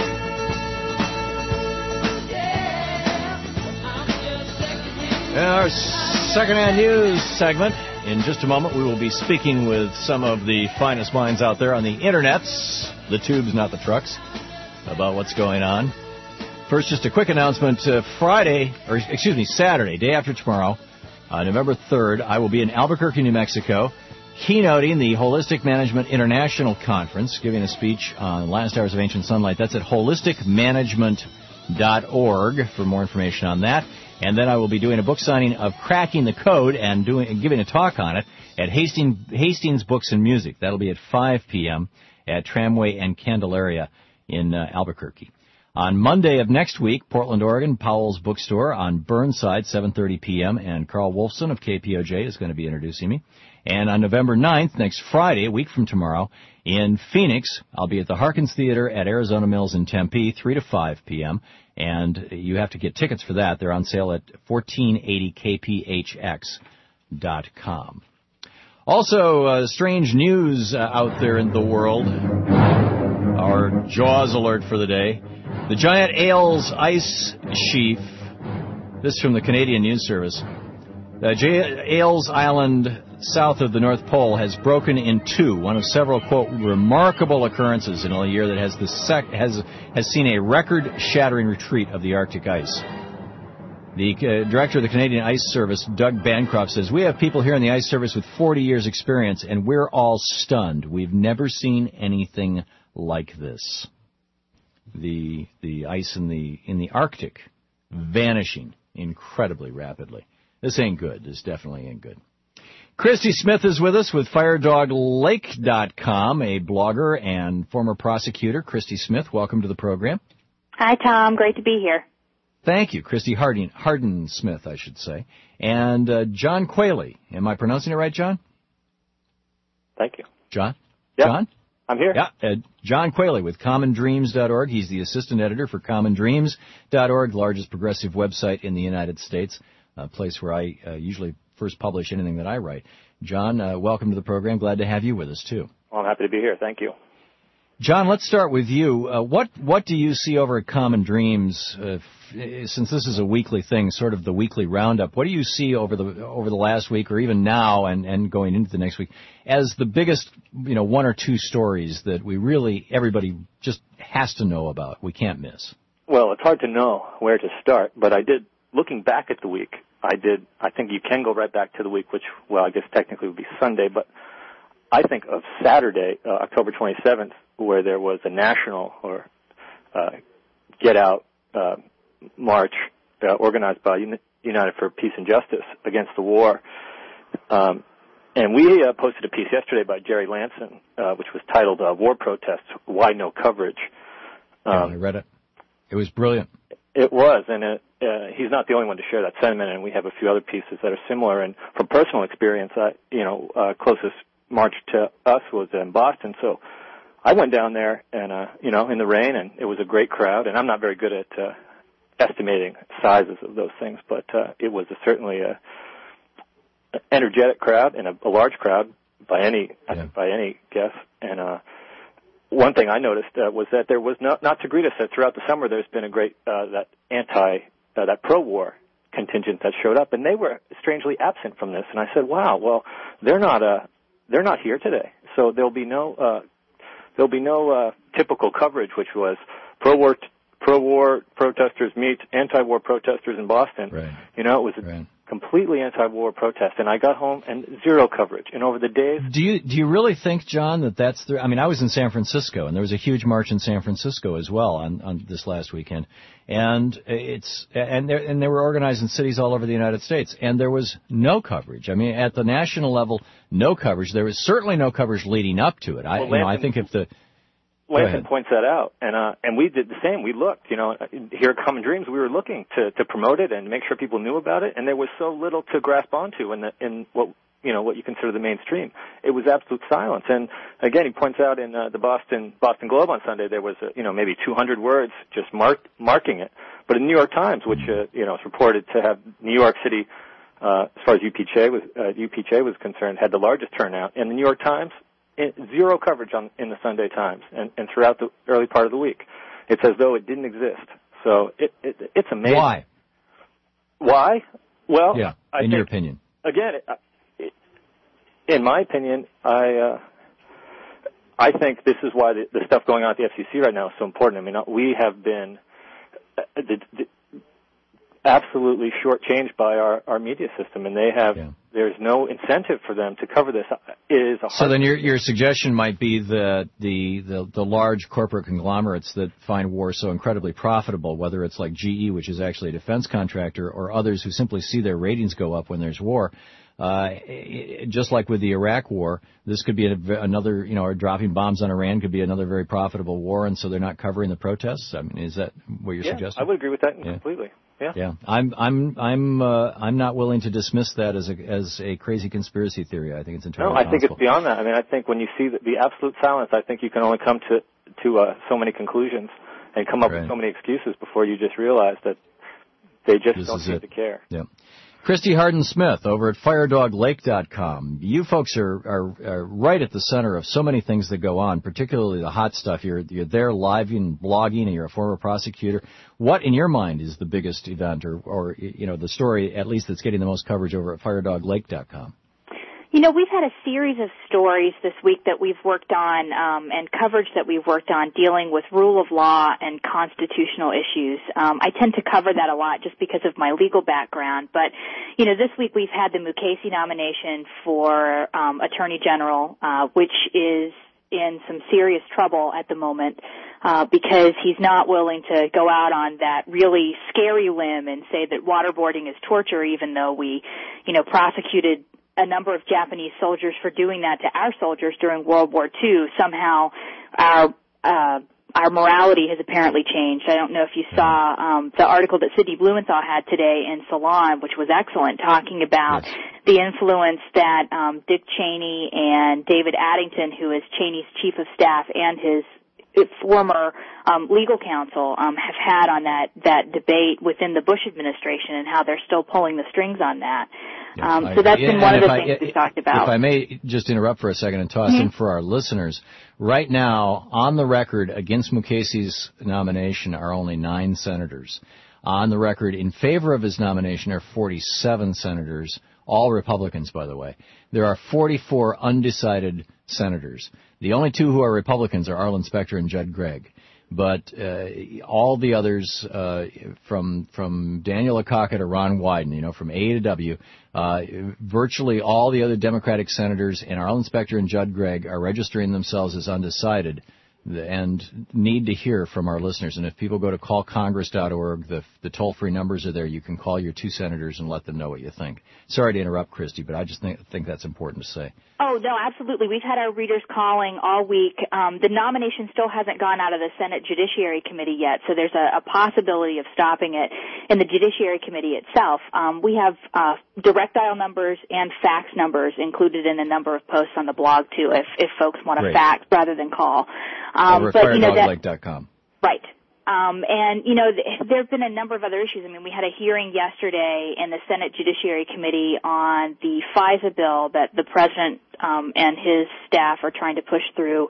Our second-hand news segment. In just a moment, we will be speaking with some of the finest minds out there on the internets, the tubes, not the trucks, about what's going on. First, just a quick announcement. Saturday, day after tomorrow, November 3rd, I will be in Albuquerque, New Mexico, keynoting the Holistic Management International Conference, giving a speech on Last Hours of Ancient Sunlight. That's at holisticmanagement.org for more information on that. And then I will be doing a book signing of Cracking the Code and giving a talk on it at Hastings Books and Music. That'll be at 5 p.m. at Tramway and Candelaria in Albuquerque. On Monday of next week, Portland, Oregon, Powell's Bookstore on Burnside, 7:30 p.m., and Carl Wolfson of KPOJ is going to be introducing me. And on November 9th, next Friday, a week from tomorrow, in Phoenix, I'll be at the Harkins Theater at Arizona Mills in Tempe, 3 to 5 p.m., and you have to get tickets for that. They're on sale at 1480kphx.com. Also, strange news out there in the world. Our Jaws alert for the day. The giant Ailes ice sheaf, this from the Canadian News Service, Ailes Island south of the North Pole has broken in two, one of several, quote, remarkable occurrences in a year that has seen a record-shattering retreat of the Arctic ice. The director of the Canadian Ice Service, Doug Bancroft, says, we have people here in the Ice Service with 40 years' experience, and we're all stunned. We've never seen anything like this. The ice in the Arctic vanishing incredibly rapidly. This ain't good. This definitely ain't good. Christy Smith is with us with FireDogLake.com, a blogger and former prosecutor. Christy Smith, welcome to the program. Hi, Tom. Great to be here. Thank you. Christy Harden Smith, I should say. And John Quayle. Am I pronouncing it right, John? Thank you. John? Yep. John? I'm here. Yeah, John Quayle with CommonDreams.org. He's the assistant editor for CommonDreams.org, the largest progressive website in the United States, a place where I usually first publish anything that I write. John, welcome to the program. Glad to have you with us, too. Well, I'm happy to be here. Thank you. John, let's start with you. What do you see over at Common Dreams? Since this is a weekly thing, sort of the weekly roundup, what do you see over the last week, or even now and going into the next week, as the biggest, one or two stories that everybody just has to know about, we can't miss? Well, it's hard to know where to start, but looking back at the week, I think you can go right back to the week, which, I guess technically would be Sunday, but I think of Saturday, October 27th, where there was a national or Get Out march organized by United for Peace and Justice against the war. And we posted a piece yesterday by Jerry Lanson, which was titled War Protests, Why No Coverage? I read it. It was brilliant. It was, and he's not the only one to share that sentiment, and we have a few other pieces that are similar. And from personal experience, closest march to us was in Boston, so I went down there and, in the rain, and it was a great crowd. And I'm not very good at estimating sizes of those things, but it was certainly a energetic crowd and a large crowd by any guess. And one thing I noticed was that there was not to greet us that throughout the summer there's been a great that pro-war contingent that showed up, and they were strangely absent from this. And I said, wow, well, they're not here today, so there'll be no typical coverage, which was pro-war protesters meet anti-war protesters in Boston. Right. You know, it was a completely anti-war protest, and I got home and zero coverage. And over the days, do you really think, John, that that's the? I mean, I was in San Francisco, and there was a huge march in San Francisco as well on this last weekend, and they were organized in cities all over the United States, and there was no coverage. I mean, at the national level, no coverage. There was certainly no coverage leading up to it. I think if the Lansing points that out, and we did the same. We looked, here at Common Dreams, we were looking to promote it and make sure people knew about it, and there was so little to grasp onto in what you consider the mainstream. It was absolute silence. And again, he points out in the Boston Globe on Sunday there was maybe 200 words just marking it. But in the New York Times, which is reported to have New York City, as far as UPJ was concerned, had the largest turnout, and the New York Times, zero coverage in the Sunday Times and throughout the early part of the week. It's as though it didn't exist. So it's amazing. Why? Why? Well, in your opinion. Again, in my opinion, I think this is why the stuff going on at the FCC right now is so important. I mean, we have been absolutely shortchanged by our media system, and there's no incentive for them to cover this. So then your suggestion might be that the large corporate conglomerates that find war so incredibly profitable, whether it's like GE, which is actually a defense contractor, or others who simply see their ratings go up when there's war, just like with the Iraq war, this could be another, or dropping bombs on Iran could be another very profitable war, and so they're not covering the protests. I mean, is that what you're suggesting? I would agree with that completely. Yeah. I'm not willing to dismiss that as a crazy conspiracy theory. I think it's entirely possible. No, I think it's beyond that. I mean, I think when you see the absolute silence, I think you can only come to so many conclusions and come up with so many excuses before you just realize that they just don't seem to care. Yeah. Christy Harden-Smith over at FireDogLake.com. You folks are right at the center of so many things that go on, particularly the hot stuff. You're there live and blogging, and you're a former prosecutor. What, in your mind, is the biggest event or the story, at least, that's getting the most coverage over at FireDogLake.com? We've had a series of stories this week that we've worked on and coverage that we've worked on dealing with rule of law and constitutional issues. I tend to cover that a lot just because of my legal background. But, this week we've had the Mukasey nomination for Attorney General, which is in some serious trouble at the moment because he's not willing to go out on that really scary limb and say that waterboarding is torture, even though we, prosecuted a number of Japanese soldiers for doing that to our soldiers during World War II. Somehow our morality has apparently changed. I don't know if you saw the article that Sidney Blumenthal had today in Salon, which was excellent, talking about the influence that Dick Cheney and David Addington, who is Cheney's chief of staff and his former legal counsel, have had on that debate within the Bush administration and how they're still pulling the strings on that. So that's been one of the things we talked about. If I may just interrupt for a second and toss in for our listeners, right now, on the record against Mukasey's nomination are only 9 senators. On the record in favor of his nomination are 47 senators, all Republicans, by the way. There are 44 undecided senators. The only 2 who are Republicans are Arlen Specter and Judd Gregg. But all the others, from Daniel Akaka to Ron Wyden, from A to W, virtually all the other Democratic senators and Arlen Specter and Judd Gregg are registering themselves as undecided and need to hear from our listeners. And if people go to callcongress.org, the toll-free numbers are there. You can call your 2 senators and let them know what you think. Sorry to interrupt, Christy, but I just think that's important to say. Oh, no, absolutely. We've had our readers calling all week. The nomination still hasn't gone out of the Senate Judiciary Committee yet, so there's a possibility of stopping it in the Judiciary Committee itself. We have direct dial numbers and fax numbers included in a number of posts on the blog, too, if folks want to fax rather than call. Over at FireDogLake.com. Right. And, there have been a number of other issues. I mean, we had a hearing yesterday in the Senate Judiciary Committee on the FISA bill that the President and his staff are trying to push through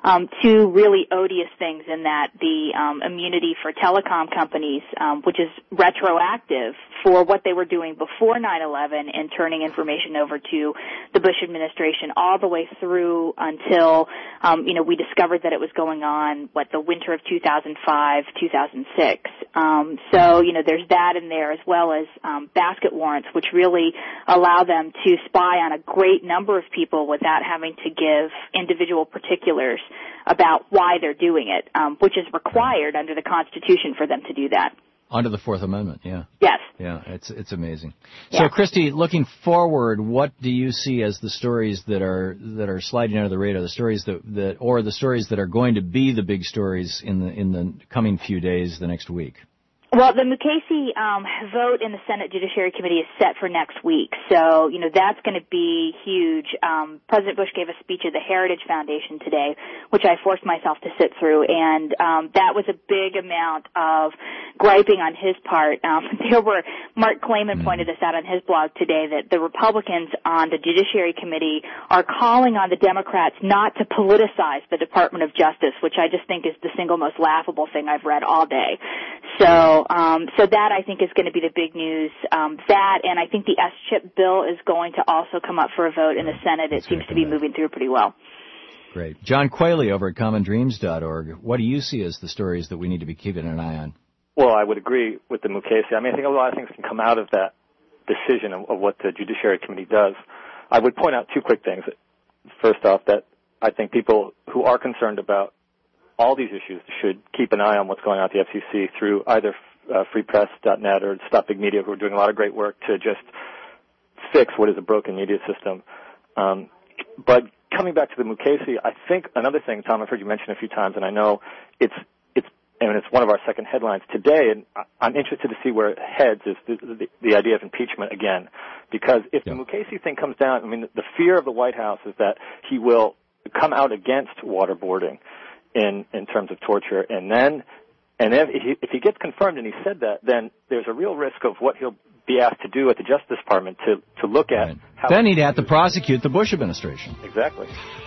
two really odious things in that the immunity for telecom companies, which is retroactive for what they were doing before 9/11 and turning information over to the Bush administration all the way through until, we discovered that it was going on, the winter of 2005, 2006. So, there's that in there, as well as basket warrants, which really allow them to spy on a great number of people without having to give individual particulars about why they're doing it, which is required under the Constitution for them to do that. Under the Fourth Amendment, yeah. Yes. Yeah, it's amazing. Yeah. So, Christy, looking forward, what do you see as the stories that are sliding under the radar, the stories or the stories that are going to be the big stories in the coming few days, the next week? Well, the Mukasey vote in the Senate Judiciary Committee is set for next week, so that's going to be huge. President Bush gave a speech at the Heritage Foundation today, which I forced myself to sit through, and that was a big amount of griping on his part. Mark Klayman pointed this out on his blog today, that the Republicans on the Judiciary Committee are calling on the Democrats not to politicize the Department of Justice, which I just think is the single most laughable thing I've read all day. So that I think is going to be the big news. That, and I think the S-chip bill is going to also come up for a vote in the Senate. It seems to be moving through pretty well. Great. John Quayle over at commondreams.org. What do you see as the stories that we need to be keeping an eye on? Well, I would agree with the Mukasey. I think a lot of things can come out of that decision of what the Judiciary Committee does. I would point out two quick things. First off, that I think people who are concerned about all these issues should keep an eye on what's going on at the FCC through either freepress.net or Stop Big Media, who are doing a lot of great work to just fix what is a broken media system. But coming back to the Mukasey, I think another thing, Tom, I've heard you mention a few times, and I know it's one of our second headlines today, and I'm interested to see where it heads, is the idea of impeachment again. Because if the Mukasey thing comes down, the fear of the White House is that he will come out against waterboarding in terms of torture, and if he gets confirmed and he said that, then there's a real risk of what he'll be asked to do at the Justice Department to look at. How then he'd have to prosecute the Bush administration. Exactly.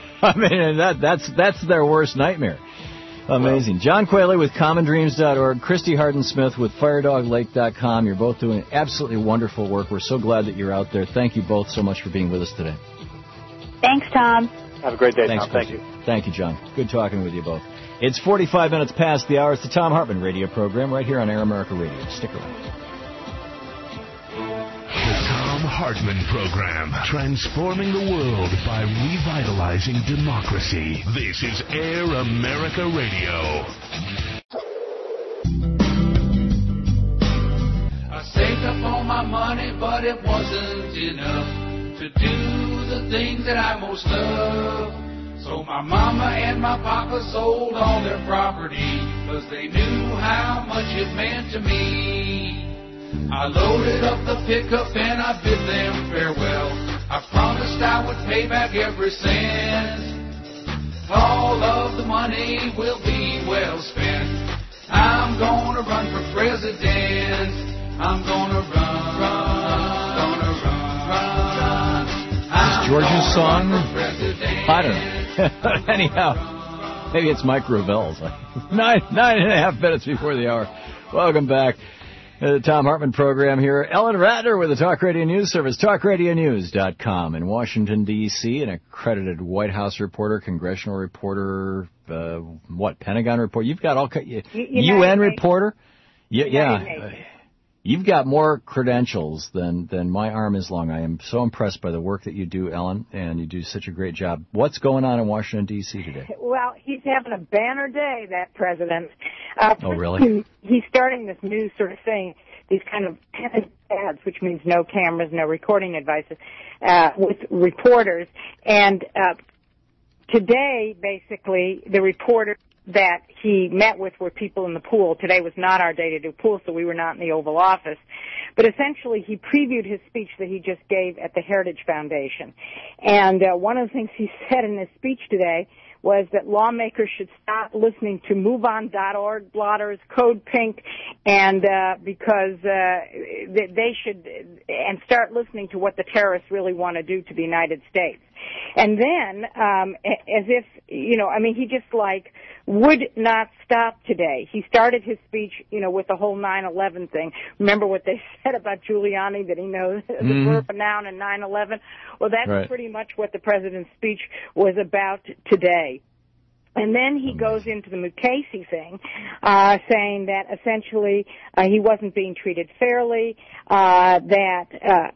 That's their worst nightmare. Amazing. John Quayle with commondreams.org, Christy Harden-Smith with firedoglake.com. You're both doing absolutely wonderful work. We're so glad that you're out there. Thank you both so much for being with us today. Thanks, Tom. Have a great day, Thanks, Tom. Thank you. Thank you, John. Good talking with you both. It's 45 minutes past the hour. It's the Tom Hartman radio program right here on Air America Radio. Stick around. The Tom Hartman program, transforming the world by revitalizing democracy. This is Air America Radio. I saved up all my money, but it wasn't enough to do the things that I most love. So my mama and my papa sold all their property, 'cause they knew how much it meant to me. I loaded up the pickup and I bid them farewell. I promised I would pay back every cent. All of the money will be well spent. I'm gonna run for president. I'm gonna run. Is George's song? I don't know. Anyhow, maybe it's Mike Ravel's. 9.5 minutes before the hour. Welcome back to the Tom Hartman program here. Ellen Ratner with the Talk Radio News Service, talkradionews.com in Washington, D.C., an accredited White House reporter, congressional reporter, Pentagon reporter. You've got all UN reporter. Yeah. You've got more credentials than my arm is long. I am so impressed by the work that you do, Ellen, and you do such a great job. What's going on in Washington, D.C. today? Well, he's having a banner day, that president. Oh, really? He's starting this new sort of thing, these kind of ads, which means no cameras, no recording devices, with reporters. And today, basically, the reporters that he met with were people in the pool. Today was not our day to do pool, so we were not in the Oval Office. But essentially, he previewed his speech that he just gave at the Heritage Foundation. And one of the things he said in his speech today was that lawmakers should stop listening to MoveOn.org, blotters, Code Pink, and because they should, and start listening to what the terrorists really want to do to the United States. And then, as if, he just would not stop today. He started his speech, with the whole 9/11 thing. Remember what they said about Giuliani, that he knows the verb, a noun, and 9/11? Well, that's pretty much what the president's speech was about today. And then he goes into the Mukasey thing, saying that essentially he wasn't being treated fairly, that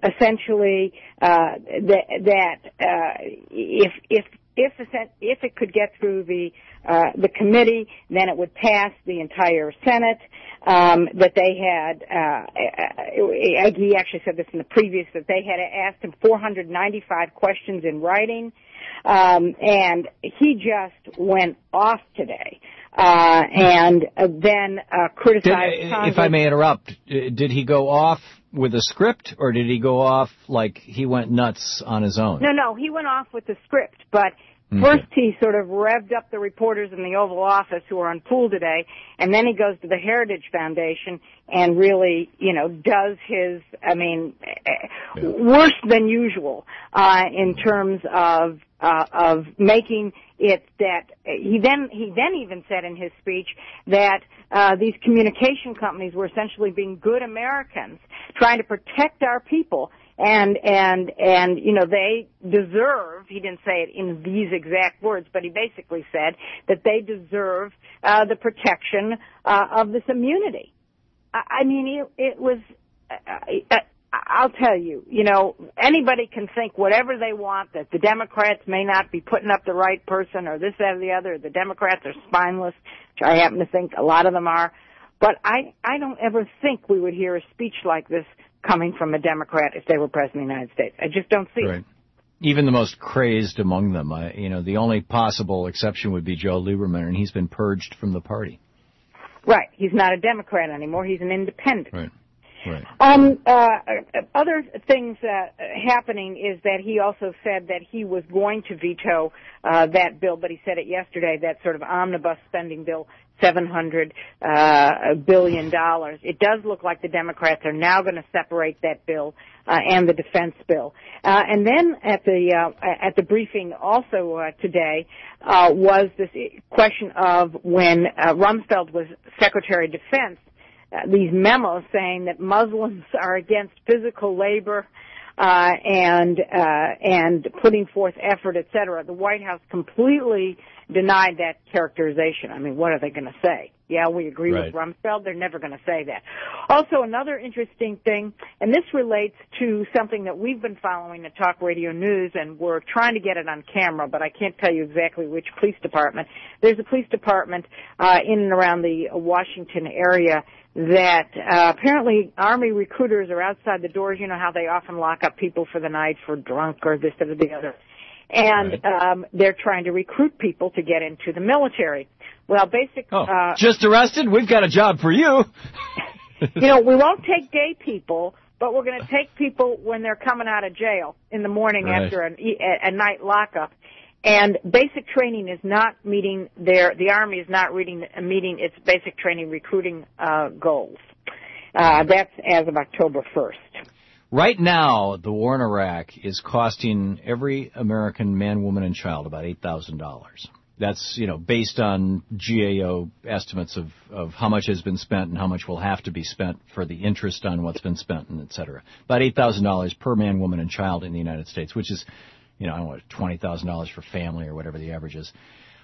if it could get through the committee, then it would pass the entire Senate. That they had, he actually said this in the previous, that they had asked him 495 questions in writing. And he just went off today, and then criticized Congress. If I may interrupt, did he go off with a script, or did he go off like he went nuts on his own? No, he went off with the script, but first he sort of revved up the reporters in the Oval Office who are on pool today, and then he goes to the Heritage Foundation and really, does his, worse than usual, in terms of making it that he then even said in his speech that these communication companies were essentially being good Americans, trying to protect our people, and they deserve, he didn't say it in these exact words, but he basically said that they deserve the protection of this immunity. It was I'll tell you, anybody can think whatever they want, that the Democrats may not be putting up the right person or this, that, or the other. The Democrats are spineless, which I happen to think a lot of them are. But I don't ever think we would hear a speech like this coming from a Democrat if they were president of the United States. I just don't see it. Even the most crazed among them. The only possible exception would be Joe Lieberman, and he's been purged from the party. Right. He's not a Democrat anymore. He's an independent. Right. Other things happening is that he also said that he was going to veto that bill, but he said it yesterday, that sort of omnibus spending bill, $700 billion. It does look like the Democrats are now going to separate that bill and the defense bill. And then at the briefing also today was this question of when Rumsfeld was Secretary of Defense, these memos saying that Muslims are against physical labor and putting forth effort, etc. The White House completely denied that characterization. What are they going to say? Yeah, we agree with Rumsfeld. They're never going to say that. Also, another interesting thing, and this relates to something that we've been following at Talk Radio News, and we're trying to get it on camera, but I can't tell you exactly which police department. There's a police department in and around the Washington area that apparently Army recruiters are outside the doors. You know how they often lock up people for the night for drunk or this or the other. And they're trying to recruit people to get into the military. Well, just arrested? We've got a job for you. We won't take gay people, but we're going to take people when they're coming out of jail in the morning after a night lockup. And basic training is not meeting the Army is not meeting its basic training recruiting goals. That's as of October 1st. Right now, the war in Iraq is costing every American man, woman, and child about $8,000. That's, based on GAO estimates of how much has been spent and how much will have to be spent for the interest on what's been spent, and et cetera. About $8,000 per man, woman, and child in the United States, which is, $20,000 for family or whatever the average is.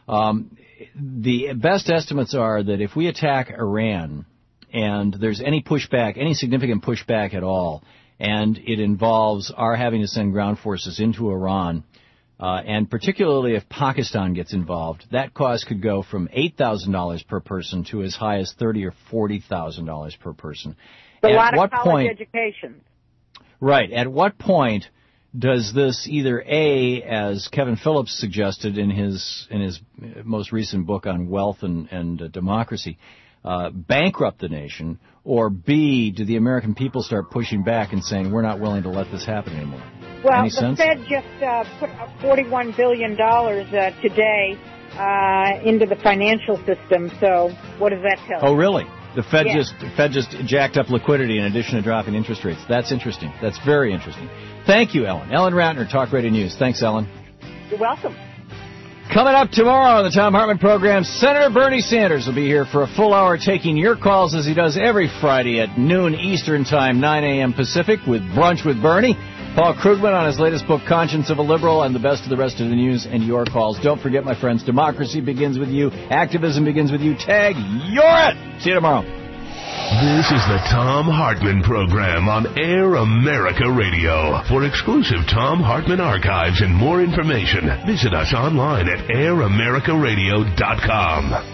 The best estimates are that if we attack Iran and there's any pushback, any significant pushback at all, and it involves our having to send ground forces into Iran, and particularly if Pakistan gets involved, that cost could go from $8,000 per person to as high as $30,000 or $40,000 per person. A lot of college education. Right. At what point does this either A, as Kevin Phillips suggested in his most recent book on wealth and democracy, bankrupt the nation, or B, do the American people start pushing back and saying we're not willing to let this happen anymore? Well, Any the sense? Fed just put $41 billion today into the financial system. So what does that tell you? Oh, really? The Fed just jacked up liquidity in addition to dropping interest rates. That's interesting. That's very interesting. Thank you, Ellen. Ellen Ratner, Talk Radio News. Thanks, Ellen. You're welcome. Coming up tomorrow on the Tom Hartman program, Senator Bernie Sanders will be here for a full hour taking your calls as he does every Friday at noon Eastern Time, 9 a.m. Pacific with Brunch with Bernie. Paul Krugman on his latest book, Conscience of a Liberal, and the best of the rest of the news and your calls. Don't forget, my friends, democracy begins with you. Activism begins with you. Tag, you're it! See you tomorrow. This is the Tom Hartman program on Air America Radio. For exclusive Tom Hartman archives and more information, visit us online at AirAmericaRadio.com.